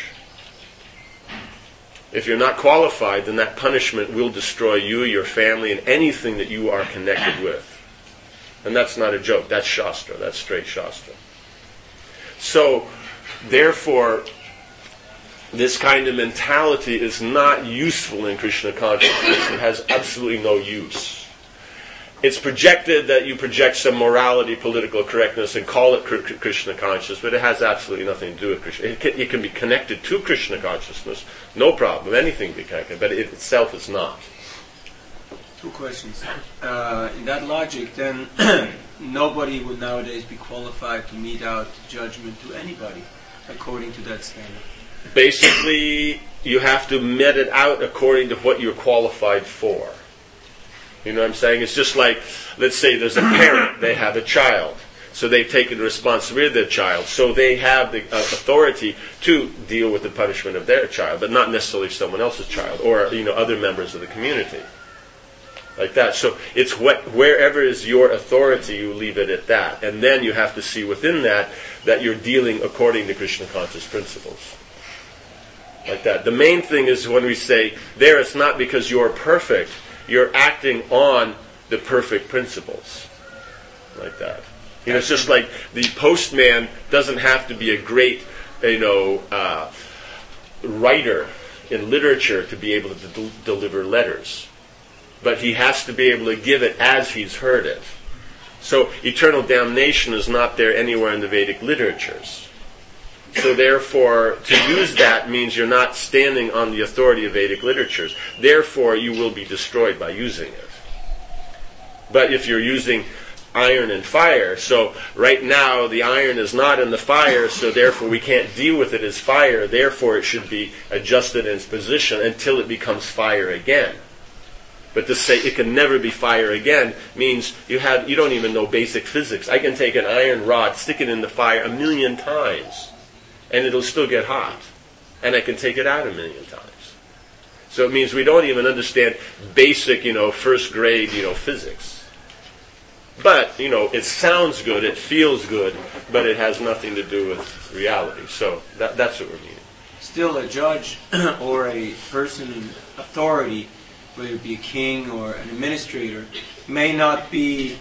If you're not qualified, then that punishment will destroy you, your family, and anything that you are connected with. And that's not a joke. That's Shastra. That's straight Shastra. So, therefore, this kind of mentality is not useful in Krishna consciousness. It has absolutely no use. it's projected that you project some morality, political correctness, and call it Krishna consciousness, but it has absolutely nothing to do with Krishna. It can, it can be connected to Krishna consciousness, no problem, anything can be connected, but it itself is not. Two questions. Uh, in that logic, then, nobody would nowadays be qualified to mete out judgment to anybody, according to that standard. Basically, you have to met it out according to what you're qualified for. You know what I'm saying? It's just like, let's say there's a parent, they have a child. So they've taken the responsibility of their child. So they have the uh, authority to deal with the punishment of their child, but not necessarily someone else's child or, you know, other members of the community. Like that. So it's what, wherever is your authority, you leave it at that. And then you have to see within that that you're dealing according to Krishna conscious principles. Like that. The main thing is when we say there, it's not because you're perfect. You're acting on the perfect principles. Like that. You know, it's just like the postman doesn't have to be a great, you know, uh, writer in literature to be able to de- deliver letters. But he has to be able to give it as he's heard it. So eternal damnation is not there anywhere in the Vedic literatures. So therefore, to use that means you're not standing on the authority of Vedic literatures. Therefore, you will be destroyed by using it. But if you're using iron and fire, so right now the iron is not in the fire, so therefore we can't deal with it as fire. Therefore, it should be adjusted in its position until it becomes fire again. But to say it can never be fire again means you have you don't even know basic physics. I can take an iron rod, stick it in the fire a million times, and it'll still get hot. And I can take it out a million times. So it means we don't even understand basic, you know, first grade, you know, physics. But, you know, it sounds good, it feels good, but it has nothing to do with reality. So that, that's what we're meaning. Still, a judge or a person in authority, whether it be a king or an administrator, may not be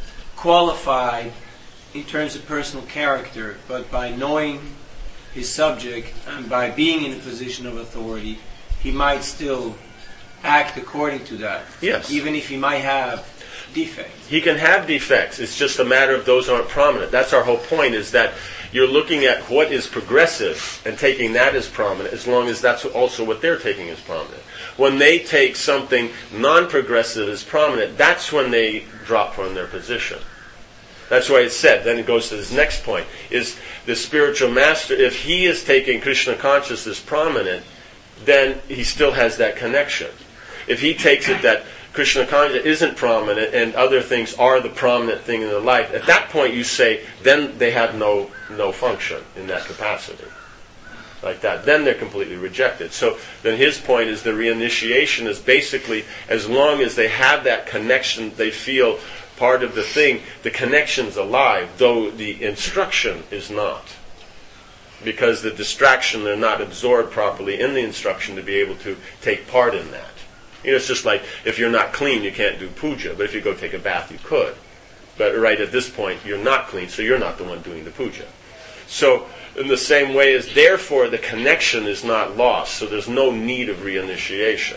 qualified in terms of personal character, but by knowing his subject and by being in a position of authority, he might still act according to that. Yes. Even if he might have defects. He can have defects. It's just a matter of those aren't prominent. That's our whole point, is that you're looking at what is progressive and taking that as prominent, as long as that's also what they're taking as prominent. When they take something non-progressive as prominent, that's when they drop from their position. That's why it's said, then it goes to this next point, is the spiritual master, if he is taking Krishna consciousness prominent, then he still has that connection. If he takes it that Krishna consciousness isn't prominent and other things are the prominent thing in their life, at that point you say, then they have no no function in that capacity. Like that. Then they're completely rejected. So then his point is the reinitiation is basically, as long as they have that connection, they feel part of the thing, the connection's alive, though the instruction is not. Because the distraction, they're not absorbed properly in the instruction to be able to take part in that. You know, it's just like if you're not clean, you can't do puja, but if you go take a bath, you could. But right at this point, you're not clean, so you're not the one doing the puja. So, in the same way as, therefore, the connection is not lost, so there's no need of reinitiation.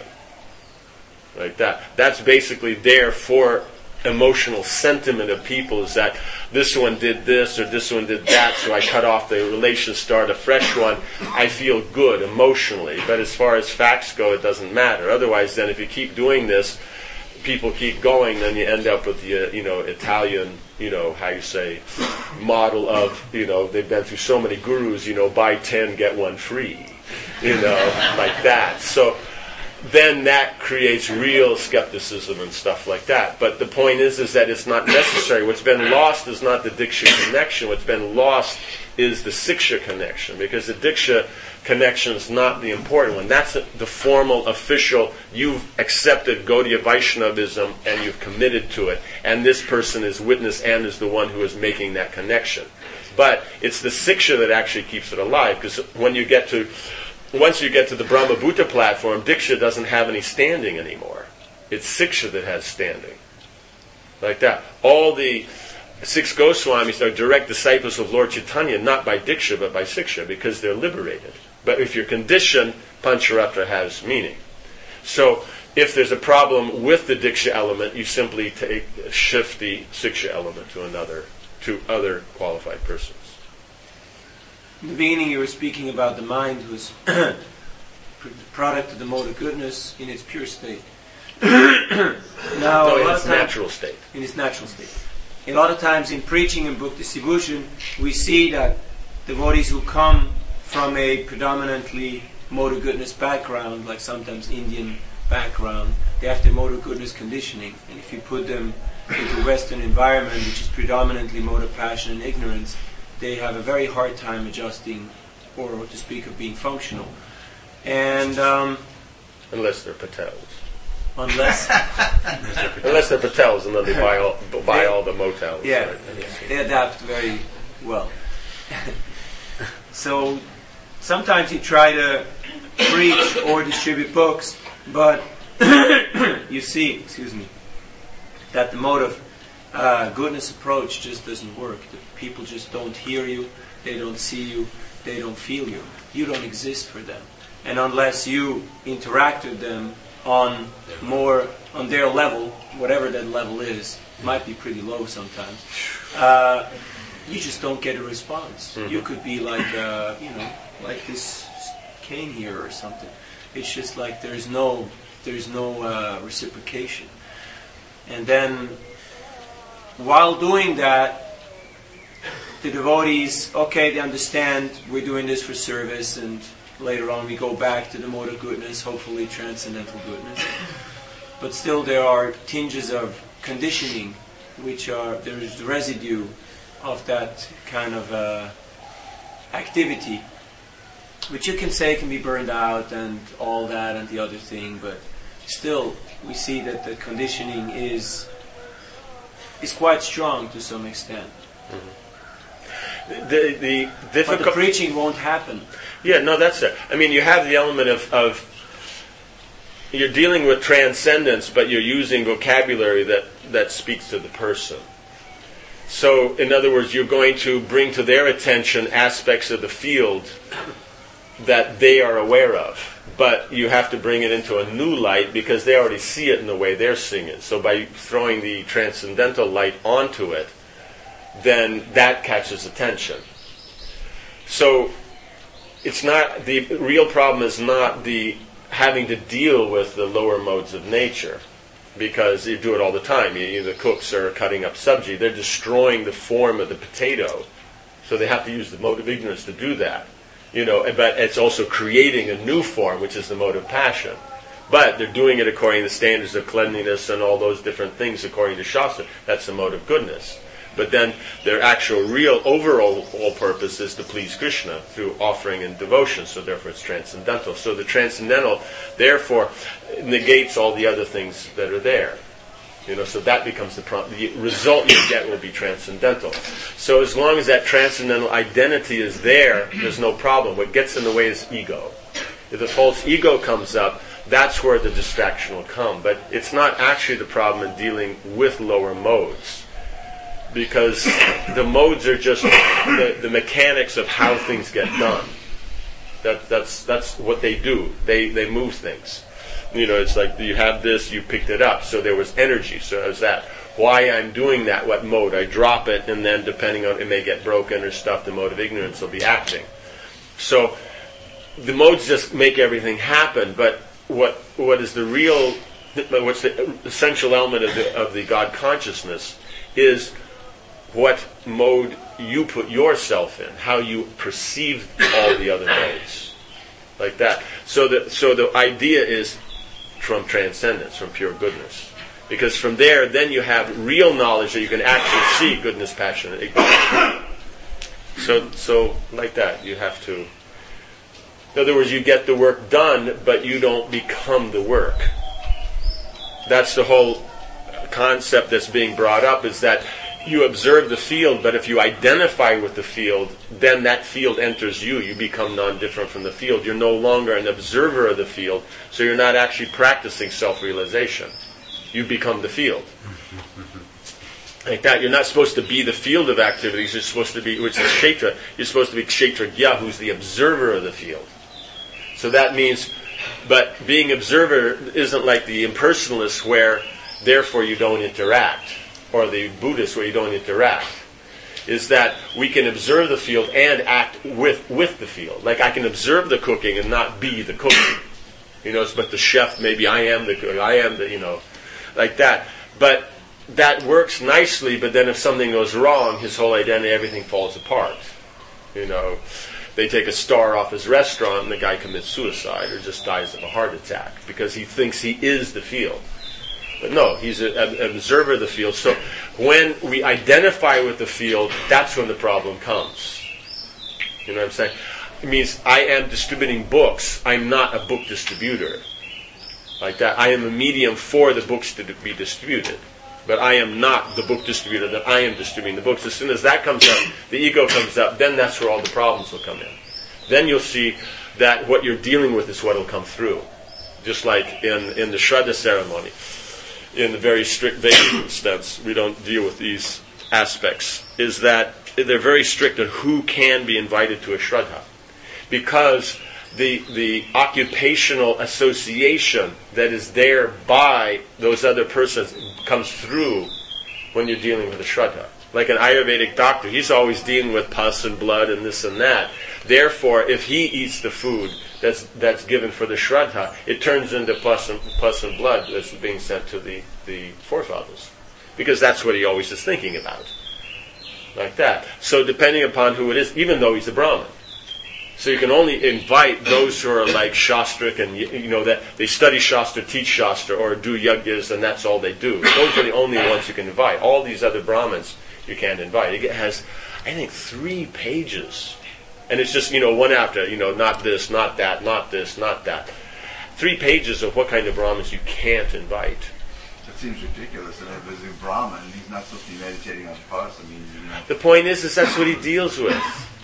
Like that. That's basically there for emotional sentiment of people, is that this one did this or this one did that, so I cut off the relation, start a fresh one. I feel good emotionally, but as far as facts go, it doesn't matter. Otherwise, then, if you keep doing this, people keep going, then you end up with the, uh, you know, Italian, you know, how you say, model of, you know, they've been through so many gurus, you know, buy ten, get one free, you know, like that. So then that creates real skepticism and stuff like that. But the point is, is that it's not necessary. What's been lost is not the Diksha connection. What's been lost is the Siksha connection, because the Diksha connection is not the important one. That's the formal, official, you've accepted Gaudiya Vaishnavism and you've committed to it, and this person is witness and is the one who is making that connection. But it's the Siksha that actually keeps it alive, because when you get to Once you get to the Brahma Bhuta platform, Diksha doesn't have any standing anymore. It's Siksha that has standing. Like that. All the six Goswamis are direct disciples of Lord Chaitanya, not by Diksha, but by Siksha, because they're liberated. But if you're conditioned, Pancharatra has meaning. So if there's a problem with the Diksha element, you simply take shift the Siksha element to another, to other qualified persons. In the beginning you were speaking about the mind who's the product of the mode of goodness in its pure state. now, no, a in lot its of time, natural state. In its natural state. A lot of times in preaching and book distribution, we see that devotees who come from a predominantly mode of goodness background, like sometimes Indian background, they have the mode of goodness conditioning. And if you put them into a Western environment, which is predominantly mode of passion and ignorance, they have a very hard time adjusting, or to speak of being functional. And um, unless they're Patels. Unless unless they're Patels, and then they buy all buy they, all the motels. Yeah, right? yeah, they adapt very well. So sometimes you try to preach or distribute books, but you see, excuse me, that the mode of uh, goodness approach just doesn't work. The people just don't hear you, they don't see you, they don't feel you. You don't exist for them. And unless you interact with them on more, on their level, whatever that level is, it might be pretty low sometimes, uh, you just don't get a response. Mm-hmm. You could be like, uh, you know, like this cane here or something. It's just like there's no, there's no uh, reciprocation. And then, while doing that, the devotees, okay, they understand we're doing this for service, and later on we go back to the mode of goodness, hopefully transcendental goodness. But still there are tinges of conditioning, which are, there is the residue of that kind of uh, activity, which you can say can be burned out and all that and the other thing, but still we see that the conditioning is is quite strong to some extent. Mm-hmm. The, the difficult... But the preaching won't happen. Yeah, no, that's it. I mean, you have the element of, of you're dealing with transcendence, but you're using vocabulary that, that speaks to the person. So, in other words, you're going to bring to their attention aspects of the field that they are aware of. But you have to bring it into a new light because they already see it in the way they're seeing it. So by throwing the transcendental light onto it, then that catches attention. So it's not, the real problem is not the having to deal with the lower modes of nature, because you do it all the time. You, you, the cooks are cutting up sabji. They're destroying the form of the potato, so they have to use the mode of ignorance to do that. You know, but it's also creating a new form, which is the mode of passion. But they're doing it according to the standards of cleanliness and all those different things according to Shastra. That's the mode of goodness. But then their actual, real, overall purpose is to please Krishna through offering and devotion. So therefore it's transcendental. So the transcendental, therefore, negates all the other things that are there. You know, so that becomes the problem. The result you get will be transcendental. So as long as that transcendental identity is there, there's no problem. What gets in the way is ego. If the false ego comes up, that's where the distraction will come. But it's not actually the problem in dealing with lower modes, because the modes are just the, the mechanics of how things get done. That, that's that's what they do. They they move things. You know, it's like you have this, you picked it up, so there was energy. So as that, why I'm doing that, what mode? I drop it, and then depending on, it may get broken or stuff, the mode of ignorance will be acting. So the modes just make everything happen, but what what is the real, what's the essential element of the, of the God consciousness is what mode you put yourself in, how you perceive all the other modes. Like that. So the, so the idea is from transcendence, from pure goodness. Because from there, then you have real knowledge that you can actually see goodness, passion, and ignorance. So, so like that, you have to... In other words, you get the work done, but you don't become the work. That's the whole concept that's being brought up, is that you observe the field, but if you identify with the field, then that field enters you. You become non-different from the field. You're no longer an observer of the field, so you're not actually practicing self-realization. You become the field. Like that. You're not supposed to be the field of activities. You're supposed to be, which is Kshetra, you're supposed to be Kshetragya, who's the observer of the field. So that means But being observer isn't like the impersonalists where therefore you don't interact, or the Buddhists where you don't interact. Is that we can observe the field and act with, with the field. Like I can observe the cooking and not be the cooking. You know, but the chef, maybe I am the cook, I am the, you know, like that. But that works nicely, but then if something goes wrong, his whole identity, everything falls apart. You know, they take a star off his restaurant and the guy commits suicide or just dies of a heart attack because he thinks he is the field. But no, he's a, an observer of the field. So when we identify with the field, that's when the problem comes. You know what I'm saying? It means I am distributing books. I'm not a book distributor. Like that. I am a medium for the books to be distributed. But I am not the book distributor, that I am distributing the books. As soon as that comes up, the ego comes up, then that's where all the problems will come in. Then you'll see that what you're dealing with is what will come through. Just like in, in the Shraddha ceremony. In the very strict Vedic sense, we don't deal with these aspects, is that they're very strict on who can be invited to a Shraddha. Because the the occupational association that is there by those other persons comes through when you're dealing with a Shraddha. Like an Ayurvedic doctor, he's always dealing with pus and blood and this and that. Therefore, if he eats the food that's that's given for the Shraddha, it turns into pus and, pus and blood that's being sent to the, the forefathers. Because that's what he always is thinking about. Like that. So depending upon who it is, even though he's a Brahmin. So you can only invite those who are like Shastric and, you know, that they study Shastra, teach Shastra, or do yajnas, and that's all they do. Those are the only ones you can invite. All these other Brahmins you can't invite. It has, I think, three pages. And it's just, you know, one after, you know, not this, not that, not this, not that. Three pages of what kind of Brahmins you can't invite. That seems ridiculous. And if there's a Brahmin, he's not supposed to be meditating on pus. I mean, you know. The point is, is that's what he deals with.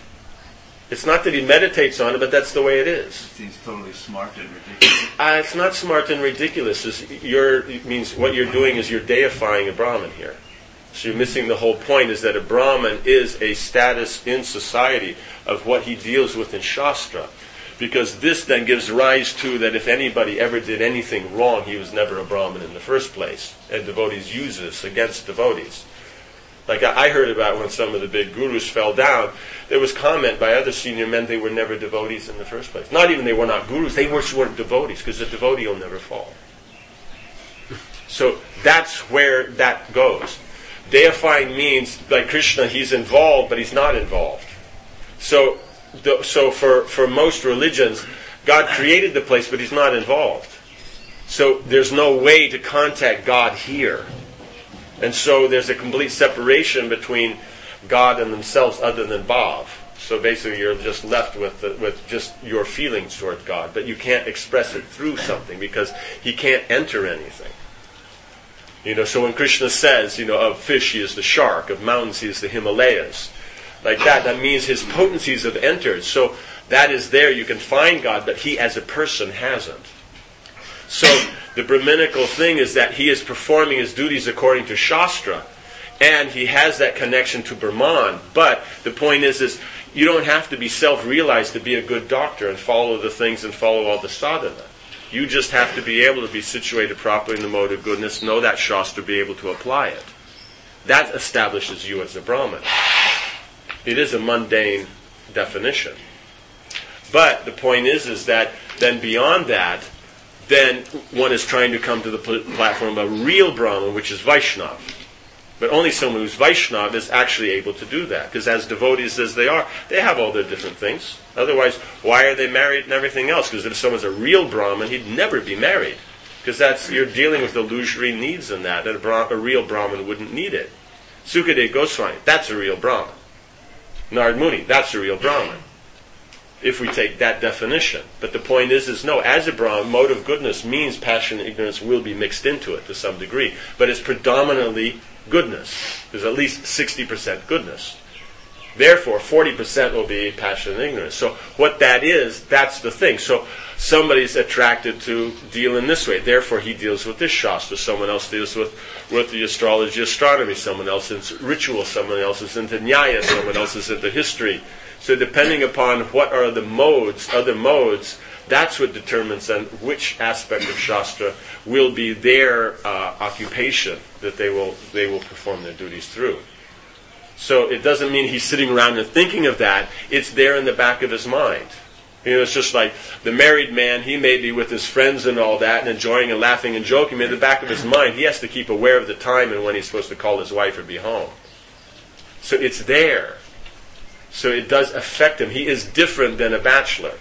It's not that he meditates on it, but that's the way it is. It seems totally smart and ridiculous. Uh, it's not smart and ridiculous. It's, you're, it means what you're doing is you're deifying a Brahmin here. So you're missing the whole point, is that a Brahmin is a status in society of what he deals with in Shastra. Because this then gives rise to that if anybody ever did anything wrong, he was never a Brahmin in the first place. And devotees use this against devotees. Like I heard about when some of the big gurus fell down, there was comment by other senior men they were never devotees in the first place. Not even they were not gurus, they weren't devotees, because a devotee will never fall. So that's where that goes. Deifying means, like Krishna, he's involved, but he's not involved. So, so for, for most religions, God created the place, but he's not involved. So there's no way to contact God here. And so there's a complete separation between God and themselves other than Bhav. So basically you're just left with the, with just your feelings toward God. But you can't express it through something because he can't enter anything. You know, so when Krishna says, you know, of fish he is the shark, of mountains he is the Himalayas, like that, that means his potencies have entered. So that is there, you can find God, but he as a person hasn't. So the Brahminical thing is that he is performing his duties according to Shastra, and he has that connection to Brahman. But the point is, is you don't have to be self-realized to be a good doctor and follow the things and follow all the sadhana. You just have to be able to be situated properly in the mode of goodness, know that Shastra, be able to apply it. That establishes you as a Brahmin. It is a mundane definition. But the point is, is that then beyond that, then one is trying to come to the platform of a real Brahmin, which is Vaishnava. But only someone who's Vaishnava is actually able to do that. Because as devotees as they are, they have all their different things. Otherwise, why are they married and everything else? Because if someone's a real Brahmin, he'd never be married. Because that's, you're dealing with illusory needs in that. And a, Brah- a real Brahmin wouldn't need it. Sukadeva Goswami, that's a real Brahmin. Narad Muni, that's a real Brahmin. If we take that definition. But the point is, is no, as a Brahmin, mode of goodness means passion and ignorance will be mixed into it to some degree. But it's predominantly goodness. There's at least sixty percent goodness. Therefore, forty percent will be passion and ignorance. So what that is, that's the thing. So somebody's attracted to deal in this way. Therefore, he deals with this Shastra. Someone else deals with, with the astrology, astronomy. Someone else is ritual. Someone else is into Nyaya. Someone else is into history. So depending upon what are the modes, other modes, That's what determines then which aspect of Shastra will be their uh, occupation that they will they will perform their duties through. So it doesn't mean he's sitting around and thinking of that. It's there in the back of his mind. You know, it's just like the married man, he may be with his friends and all that and enjoying and laughing and joking, but in the back of his mind, he has to keep aware of the time and when he's supposed to call his wife or be home. So it's there. So it does affect him. He is different than a bachelor.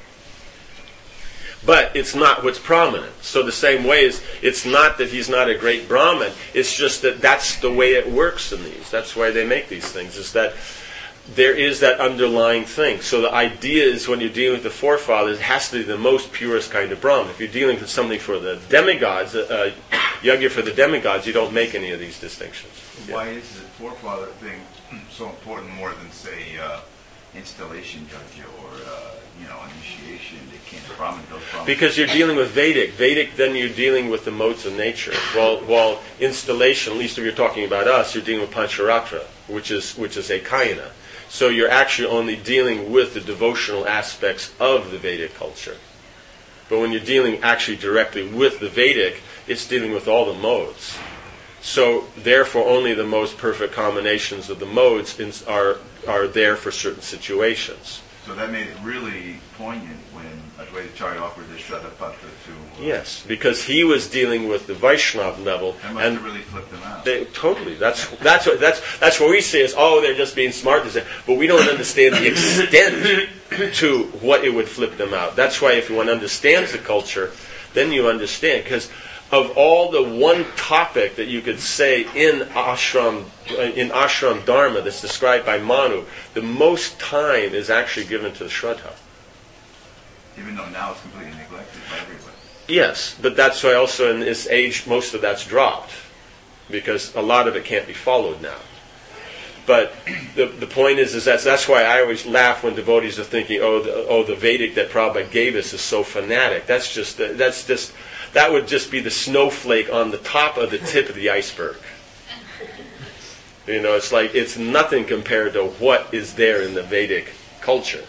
But it's not what's prominent. So the same way is, it's not that he's not a great Brahmin, it's just that that's the way it works in these. That's why they make these things, is that there is that underlying thing. So the idea is when you're dealing with the forefathers, it has to be the most purest kind of Brahman. If you're dealing with something for the demigods, uh, yajna for the demigods, you don't make any of these distinctions. Why yeah. is the forefather thing so important more than, say, uh, installation yajna or uh, you know, initiation? They can't Brahman those Brahman. Because you're dealing with Vedic. Vedic, then you're dealing with the modes of nature. While while installation, at least if you're talking about us, you're dealing with Pancharatra, which is which is Ekayana. So you're actually only dealing with the devotional aspects of the Vedic culture. But when you're dealing actually directly with the Vedic, it's dealing with all the modes. So therefore only the most perfect combinations of the modes in, are are there for certain situations. So that made it really poignant when Advaitacharya offered this Shraddhapatra to... Uh, yes, because he was dealing with the Vaishnava level. That must and have really flipped them out. They, totally. That's that's what that's that's what we say is, oh, they're just being smart. But we don't understand the extent to what it would flip them out. That's why if one understands the culture, then you understand. Because of all the one topic that you could say in ashram in ashram dharma that's described by Manu, the most time is actually given to the Shraddha. Even though now it's completely neglected by everybody. Yes, but that's why also in this age most of that's dropped, because a lot of it can't be followed now. But the the point is, is that's that's why I always laugh when devotees are thinking, oh, the, oh, the Vedic that Prabhupada gave us is so fanatic. That's just that's just that would just be the snowflake on the top of the tip of the iceberg. You know, it's like it's nothing compared to what is there in the Vedic culture.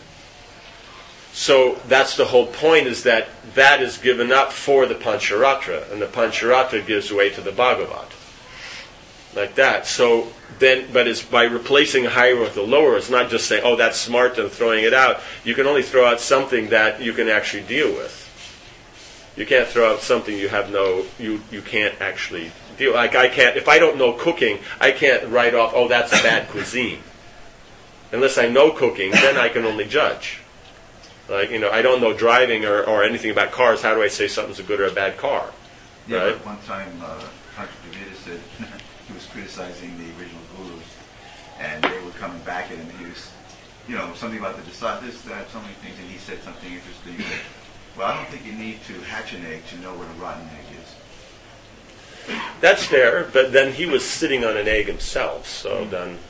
So that's the whole point, is that that is given up for the Pancharatra, and the Pancharatra gives way to the Bhagavat. Like that. So then, but it's by replacing a higher with a lower, it's not just saying, oh, that's smart and throwing it out. You can only throw out something that you can actually deal with. You can't throw out something you have no, you, you can't actually deal. Like I can't, if I don't know cooking, I can't write off, oh, that's a bad cuisine. Unless I know cooking, then I can only judge. Like, you know, I don't know driving or, or anything about cars. How do I say something's a good or a bad car? Yeah, right? but one time, uh, Hunter Devita said he was criticizing the original gurus, and they were coming back at him, and he was, you know, something about the decide this, that, so many things, and he said something interesting. That, well, I don't think you need to hatch an egg to know what a rotten egg is. That's fair, but then he was sitting on an egg himself, so mm-hmm. then...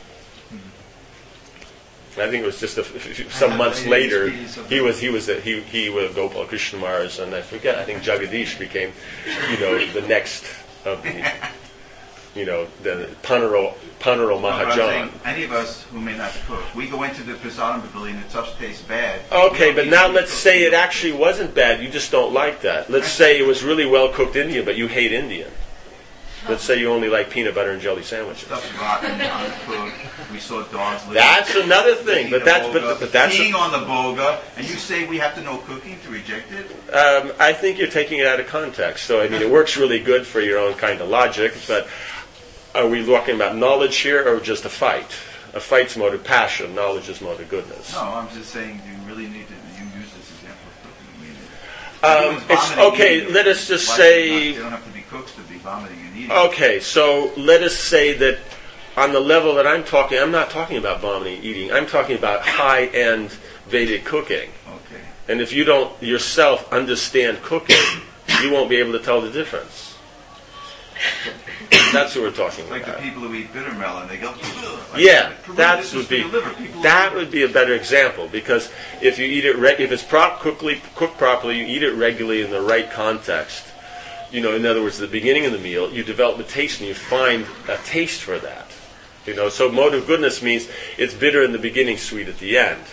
I think it was just a, some months later. He was he was a, he he with Gopal Krishna Maharaj, and I forget. I think Jagadish became, you know, the next of the, you know, the Panaro Panaro Mahajan. Any of us who may not cook, we go into the prasadam pavilion. It stuff tastes bad. Okay, but now let's say it actually wasn't bad. You just don't like that. Let's say it was really well cooked Indian, but you hate Indian. Let's say you only like peanut butter and jelly sandwiches. Stuff's rotten, uncooked. We saw dogs living. That's another thing, but that's but, but that's peeing on the boga, and you say we have to know cooking to reject it? Um, I think you're taking it out of context. So I mean, it works really good for your own kind of logic, but are we talking about knowledge here, or just a fight? A fight's mode of passion. Knowledge is mode of goodness. No, I'm just saying you really need to you use this example of cooking. I mean, um, it's okay. Let us just say. They don't have to be cooks to be vomiting and eating. Okay, so let us say that on the level that I'm talking, I'm not talking about vomiting, eating. I'm talking about high-end Vedic cooking. Okay. And if you don't yourself understand cooking, you won't be able to tell the difference. That's what we're talking like about. Like the people who eat bitter melon, they go. Like yeah, that would be that would be a better example, because if you eat it, reg- if it's prop- quickly, cooked properly, you eat it regularly in the right context. You know, in other words, at the beginning of the meal, you develop a taste and you find a taste for that. You know, so mode of goodness means it's bitter in the beginning, sweet at the end.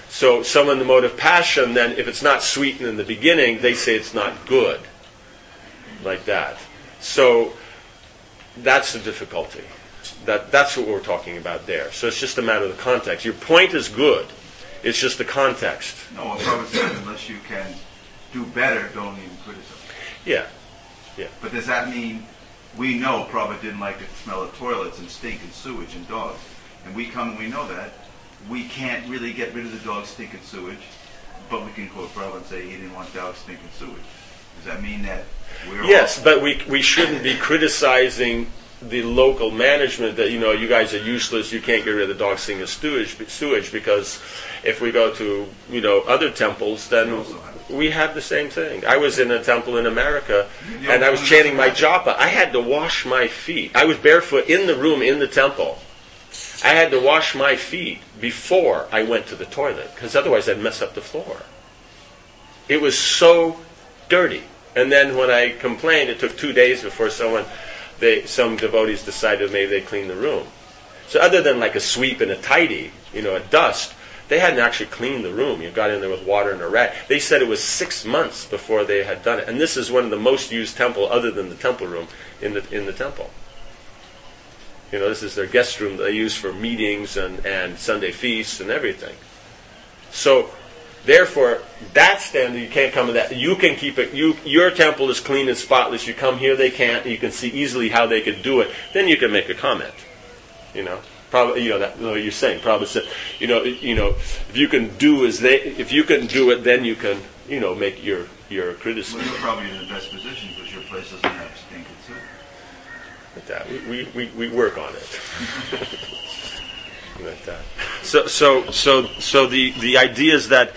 So someone in the mode of passion, then if it's not sweetened in the beginning, they say it's not good. Like that. So that's the difficulty. That that's what we're talking about there. So it's just a matter of the context. Your point is good. It's just the context. No, well, Prabhupada says unless you can do better, don't even criticize. Yeah. But does that mean we know Prabhupada didn't like the smell of toilets and stink and sewage and dogs, and we come and we know that we can't really get rid of the dog stink and sewage, but we can quote Prabhupada and say he didn't want dogs stink and sewage. Does that mean that we're yes, all... but we we shouldn't be criticizing the local management that, you know, you guys are useless, you can't get rid of the dog stink and sewage, sewage because if we go to, you know, other temples, then we have the same thing. I was in a temple in America, and I was chanting my japa. I had to wash my feet. I was barefoot in the room in the temple. I had to wash my feet before I went to the toilet, because otherwise I'd mess up the floor. It was so dirty. And then when I complained, it took two days before someone, they, some devotees decided maybe they'd clean the room. So other than like a sweep and a tidy, you know, a dust, they hadn't actually cleaned the room. You got in there with water and a rag. They said it was six months before they had done it. And this is one of the most used temple, other than the temple room, in the in the temple. You know, this is their guest room that they use for meetings and, and Sunday feasts and everything. So, therefore, that standard, you can't come to that. You can keep it, you, your temple is clean and spotless. You come here, they can't. You can see easily how they could do it. Then you can make a comment, you know. Probably, you know, that what you're saying. Probably said, you know, you know, if you can do as they, if you can do it, then you can, you know, make your your criticism. Well, you're probably in the best position because your place doesn't have stink and sewage. Like that, we, we, we, we work on it. Like that. So so so so the the idea is that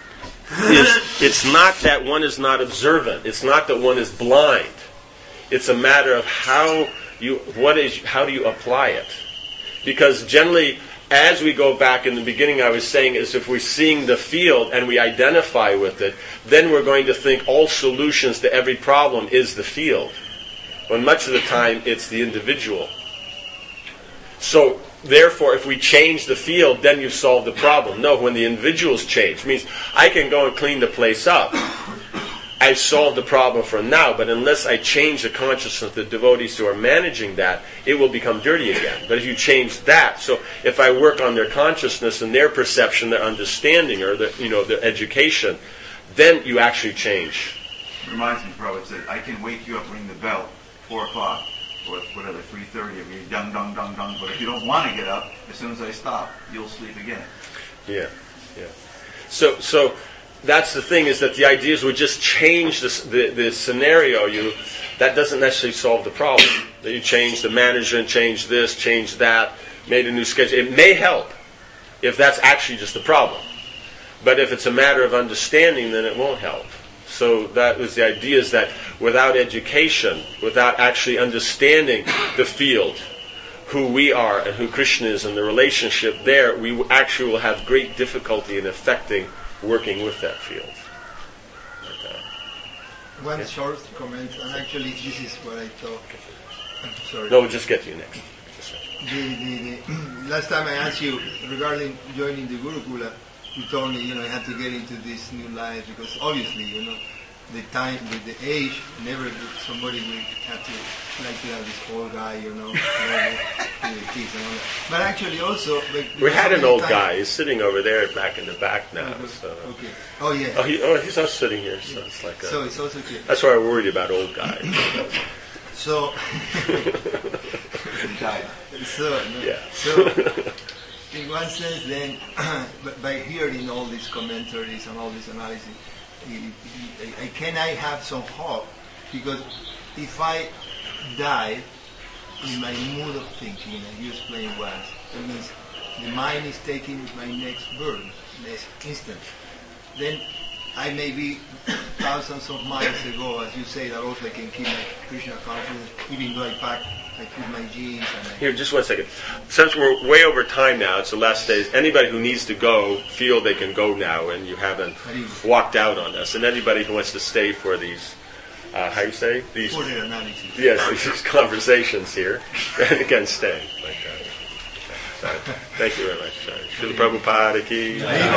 is it's not that one is not observant. It's not that one is blind. It's a matter of how you what is how do you apply it. Because generally, as we go back in the beginning, I was saying is if we're seeing the field and we identify with it, then we're going to think all solutions to every problem is the field. When much of the time, it's the individual. So, therefore, if we change the field, then you've solved the problem. No, when the individuals change, it means I can go and clean the place up. I've solved the problem for now, but unless I change the consciousness of the devotees who are managing that, it will become dirty again. But if you change that, so if I work on their consciousness and their perception, their understanding, or their, you know, their education, then you actually change. It reminds me, Prabhupada said, I can wake you up, ring the bell, four o'clock, or whatever, three thirty, of you, dung, dung, dung, dung. But if you don't want to get up, as soon as I stop, you'll sleep again. Yeah, yeah. So, so. That's the thing, is that the ideas would just change this, the, the scenario. You, that doesn't necessarily solve the problem. That you change the management, change this, change that, made a new schedule. It may help if that's actually just the problem. But if it's a matter of understanding, then it won't help. So that was the idea, is that without education, without actually understanding the field, who we are and who Krishna is and the relationship there, we actually will have great difficulty in affecting working with that field. Like that. One yeah. short comment, and actually this is what I thought. I'm sorry. No, we'll just get to you next. The, the, the, last time I asked you regarding joining the Gurukula, you told me, you know, I had to get into this new life because obviously, you know, the time, with the age, never somebody will have to like to have this old guy, you know, with the kids and all that. But actually also... Like, we had an old time, guy. He's sitting over there back in the back now. Okay. So. okay. Oh, yeah. Oh, he, oh, he's not sitting here. So it's like a, so it's also clear. That's why I'm worried about old guys. So... so, no, yeah. so, in one sense then, by hearing all these commentaries and all this analysis, I, I, can I have some hope? Because if I die in my mood of thinking, as you explained once, that means the mind is taking my next birth, next instant. Then I may be thousands of miles ago, as you say, that also I can keep my Krishna consciousness, even though I pack, I put my jeans and I... Here, just one second. Since we're way over time now, it's the last days, anybody who needs to go, feel they can go now, and you haven't walked out on us. And anybody who wants to stay for these, uh, how you say? These, for the analysis. Yes, these conversations here, can stay. Like that. Thank you very much. Srila Prabhupada ki.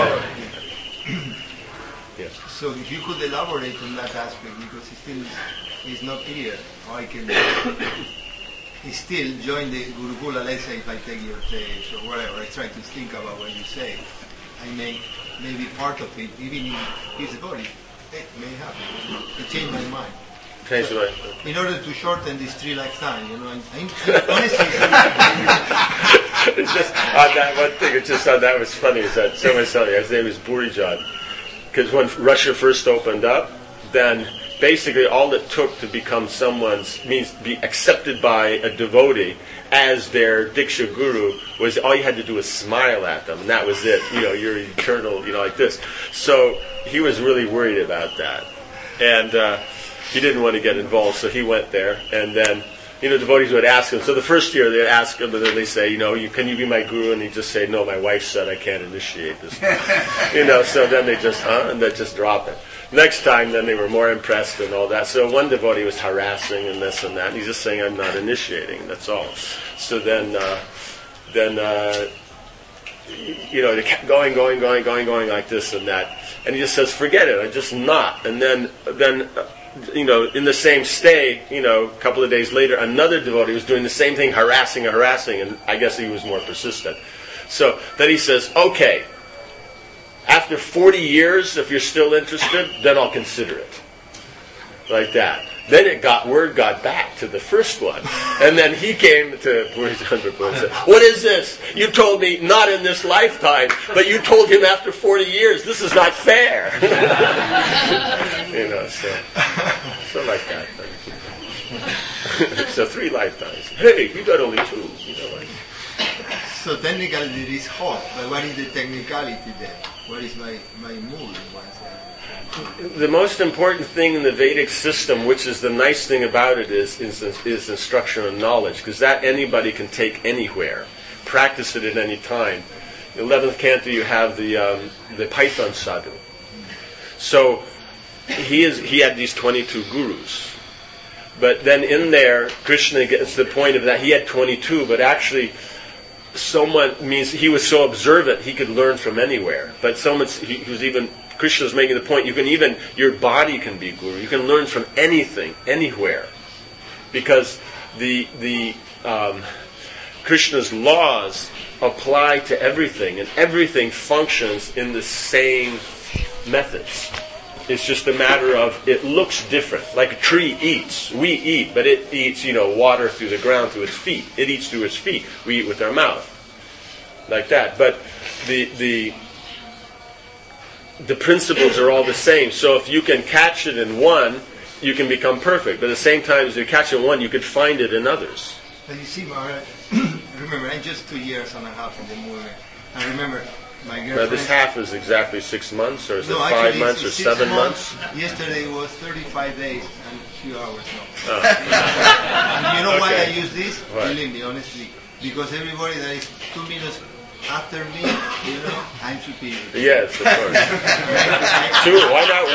Yes. So if you could elaborate on that aspect, because it still is not clear how I can still join the Gurukula, let's say if I take your tapes or whatever, I try to think about what you say. I may, may be part of it, even in his body. It may happen. To change my mind. Change the mind. In order to shorten this three lifetime, you know, I'm, I'm honestly... It's just, on that one thing, it's just on that was funny, is that someone told me, his name is Burijan. Because when Russia first opened up, then basically all it took to become someone's, means be accepted by a devotee as their Diksha Guru, was all you had to do was smile at them, and that was it. You know, you're eternal, you know, like this. So he was really worried about that. And uh, he didn't want to get involved, so he went there. And then, you know, devotees would ask him. So the first year they'd ask him, and then they say, you know, you, can you be my guru? And he'd just say, no, my wife said I can't initiate this. You know, so then they just, huh? And they'd just drop it. Next time, then they were more impressed and all that. So one devotee was harassing and this and that. And he's just saying, I'm not initiating. That's all. So then, uh, then uh, you know, they kept going, going, going, going, going like this and that. And he just says, forget it. I'm just not. And then, then, uh, you know, in the same stay, you know, a couple of days later, another devotee was doing the same thing, harassing and harassing. And I guess he was more persistent. So then he says, okay. After forty years, if you're still interested, then I'll consider it. Like that. Then it got, word got back to the first one. And then he came to Purijan and said, what is this? You told me not in this lifetime, but you told him after forty years. This is not fair. You know, so, so like that. So three lifetimes. Hey, you got only two. You know, like. So technically there is hope, but what is the technicality then? What is my, my mood in one sense? The most important thing in the Vedic system, which is the nice thing about it, is is, is instruction and knowledge, because that anybody can take anywhere, practice it at any time. In the eleventh canto, you have the um, the Python Sadhu. So he is he had these twenty-two gurus, but then in there, Krishna gets to the point of that he had twenty-two, but actually. Someone means he was so observant he could learn from anywhere. But someone he, he was even Krishna was making the point you can even your body can be guru. You can learn from anything, anywhere, because the the um, Krishna's laws apply to everything, and everything functions in the same methods. It's just a matter of it looks different. Like a tree eats. We eat, but it eats, you know, water through the ground through its feet. It eats through its feet. We eat with our mouth. Like that. But the the the principles are all the same. So if you can catch it in one, you can become perfect. But at the same time as you catch it in one, you could find it in others. But you see, Maharaj, remember, I'm just two years and a half in the movement. I remember my girlfriend... Now this half is exactly six months, or is no, it five actually, months, or seven months? months? Yesterday was thirty-five days and a few hours now. Oh. And you know Okay. why I use this? Why? Believe me, honestly. Because everybody that is two minutes after me, you know, I'm superior. Yes, of course. Two, why not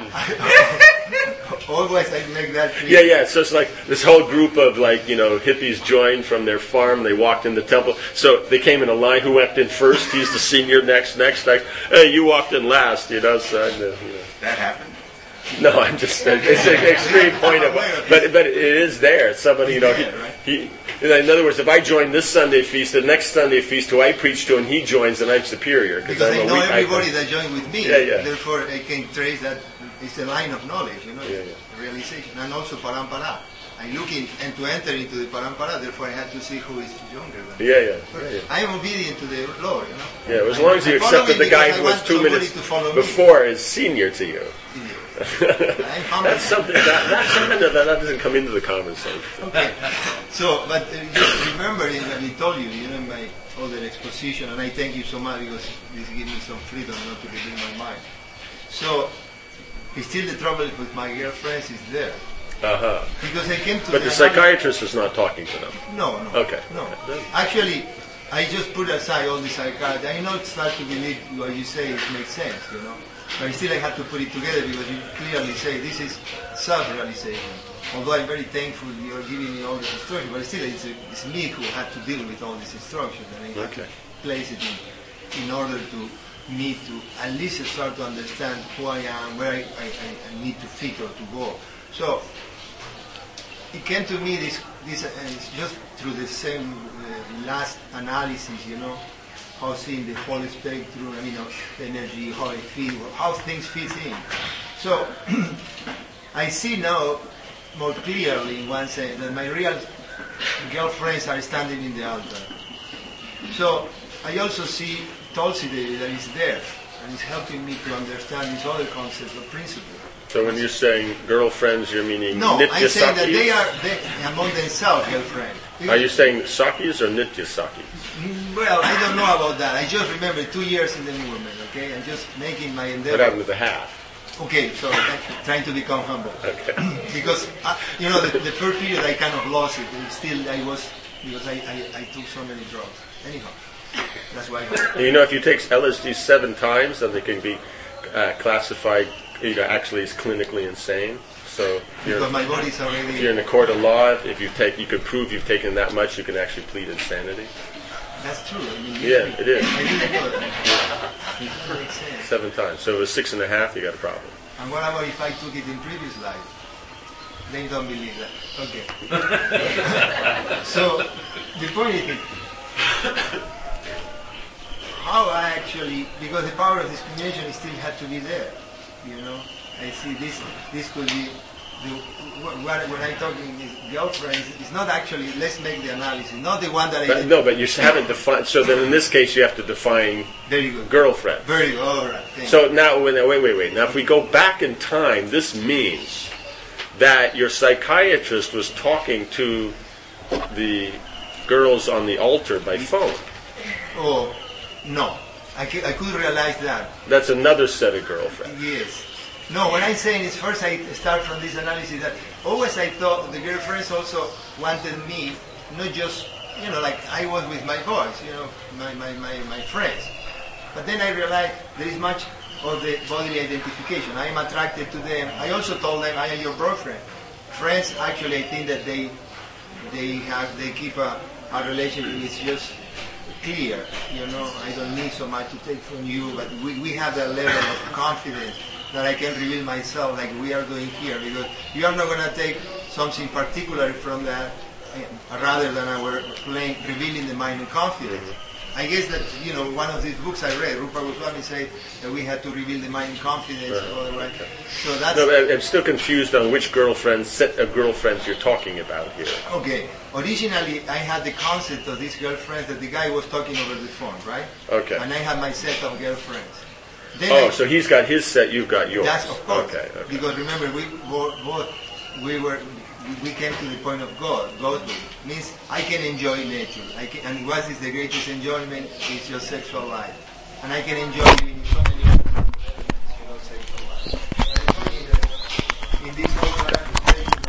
one? Always I make that clear. Yeah, yeah. So it's like this whole group of like, you know, hippies joined from their farm. They walked in the temple. So they came in a line. Who went in first? He's the senior. Next, next, next. Hey, you walked in last. You know, so you know. That happened? No, I'm just. It's an extreme point of, but but it is there. Somebody, you know, he, he. In other words, if I join this Sunday feast, the next Sunday feast, who I preach to, and he joins, then I'm superior because I'm I a know weak, everybody I, that joined with me. Yeah, yeah. Therefore, I can trace that it's a line of knowledge, you know, Yeah, realization, and also parampara. I look in and to enter into the parampara. Therefore, I have to see who is younger than me. Yeah, yeah, yeah, yeah. I am obedient to the Lord, you know. Yeah, as long as you I follow accepted him the guy because I who was want two somebody minutes to follow me. before is senior to you. I'm humble. That's something that that's something that, that doesn't come into the conversation. Okay. So, but uh, just remember in what he told you, you know, in my other exposition, and I thank you so much because this gives me some freedom not to reveal my mind. So, still the trouble with my girlfriends is there. Uh-huh. Because I came to But the the psychiatrist is not talking to them. No, no. Okay. No. Actually, I just put aside all the psychiatry. I not start to believe what you say it makes sense, you know. But still I have to put it together because you clearly say this is self-realization. Although I'm very thankful you're giving me all this instruction, but still it's, it's me who had to deal with all this instruction, and I have Okay. to place it in, in order to me to at least start to understand who I am, where I, I, I need to fit or to go. So it came to me this this uh, it's just through the same uh, last analysis, you know, how seeing the whole spectrum, you know, the energy, how I feel, how things fit in. So I see now more clearly in one sense that my real girlfriends are standing in the altar. So I also see Tulsi Devi that is there and is helping me to understand these other concepts or principles. So when you're saying girlfriends, you're meaning No, Nitya I'm saying that they Sakis? are they, among themselves girlfriends. Are you saying Sakis or Nitya Sakis? Mm, Well, I don't know about that. I just remember two years in the movement, okay? I'm just making my What endeavor. happened to the half? Okay, so I'm trying to become humble. Okay. Because, uh, you know, the, the first period I kind of lost it. And still I was, because I, I, I took so many drugs. Anyhow, that's why. You know, if you take L S D seven times, then they can be uh, classified, you know, actually as clinically insane. So if you're, Because my body's if you're already, in a court of law, if you take, you can prove you've taken that much, you can actually plead insanity. that's true. I mean, Yeah, it is. I didn't know that. It makes sense. Seven times. So it was six and a half, you got a problem. And what about if I took it in previous life? They don't believe that. Okay. So the point is, how I actually, because the power of discrimination still had to be there. You know, I see this. This could be the, what, when I talk in these girlfriends. It's not actually. Let's make the analysis. Not the one that I. But, no, but you haven't defined. So then, in this case, you have to define Very good. girlfriend. Very good. All right. Thank So now, wait, wait, wait, wait. Now, if we go back in time, this means that your psychiatrist was talking to the girls on the altar by phone. you. Oh, no. I, c- I could realize that. That's another set of girlfriends. Yes. No, what I'm saying is first I start from this analysis that always I thought the girlfriends also wanted me, not just, you know, like I was with my boys, you know, my, my, my, my friends. But then I realized there is much of the bodily identification. I am attracted to them. I also told them I am your boyfriend. Friends, actually, I think that they they have they keep a, a relationship it's just clear. You know, I don't need so much to take from you, but we, we have that level of confidence that I can reveal myself like we are doing here, because you are not going to take something particular from that uh, rather than our playing, revealing the mind and confidence. I guess that, you know, one of these books I read, Rupa Goswami said that we had to reveal the mind and confidence. Right. Otherwise, so that's No, I- I'm still confused on which girlfriends, set of girlfriends you're talking about here. okay. Originally, I had the concept of these girlfriends that the guy was talking over the phone, right? Okay. And I had my set of girlfriends. Then Oh, I, so he's got his set, you've got yours. that's of course. Okay, okay. Because remember, we both, both we were we came to the point of God. Godhood means I can enjoy nature. I can, and what is the greatest enjoyment is your sexual life, and I can enjoy being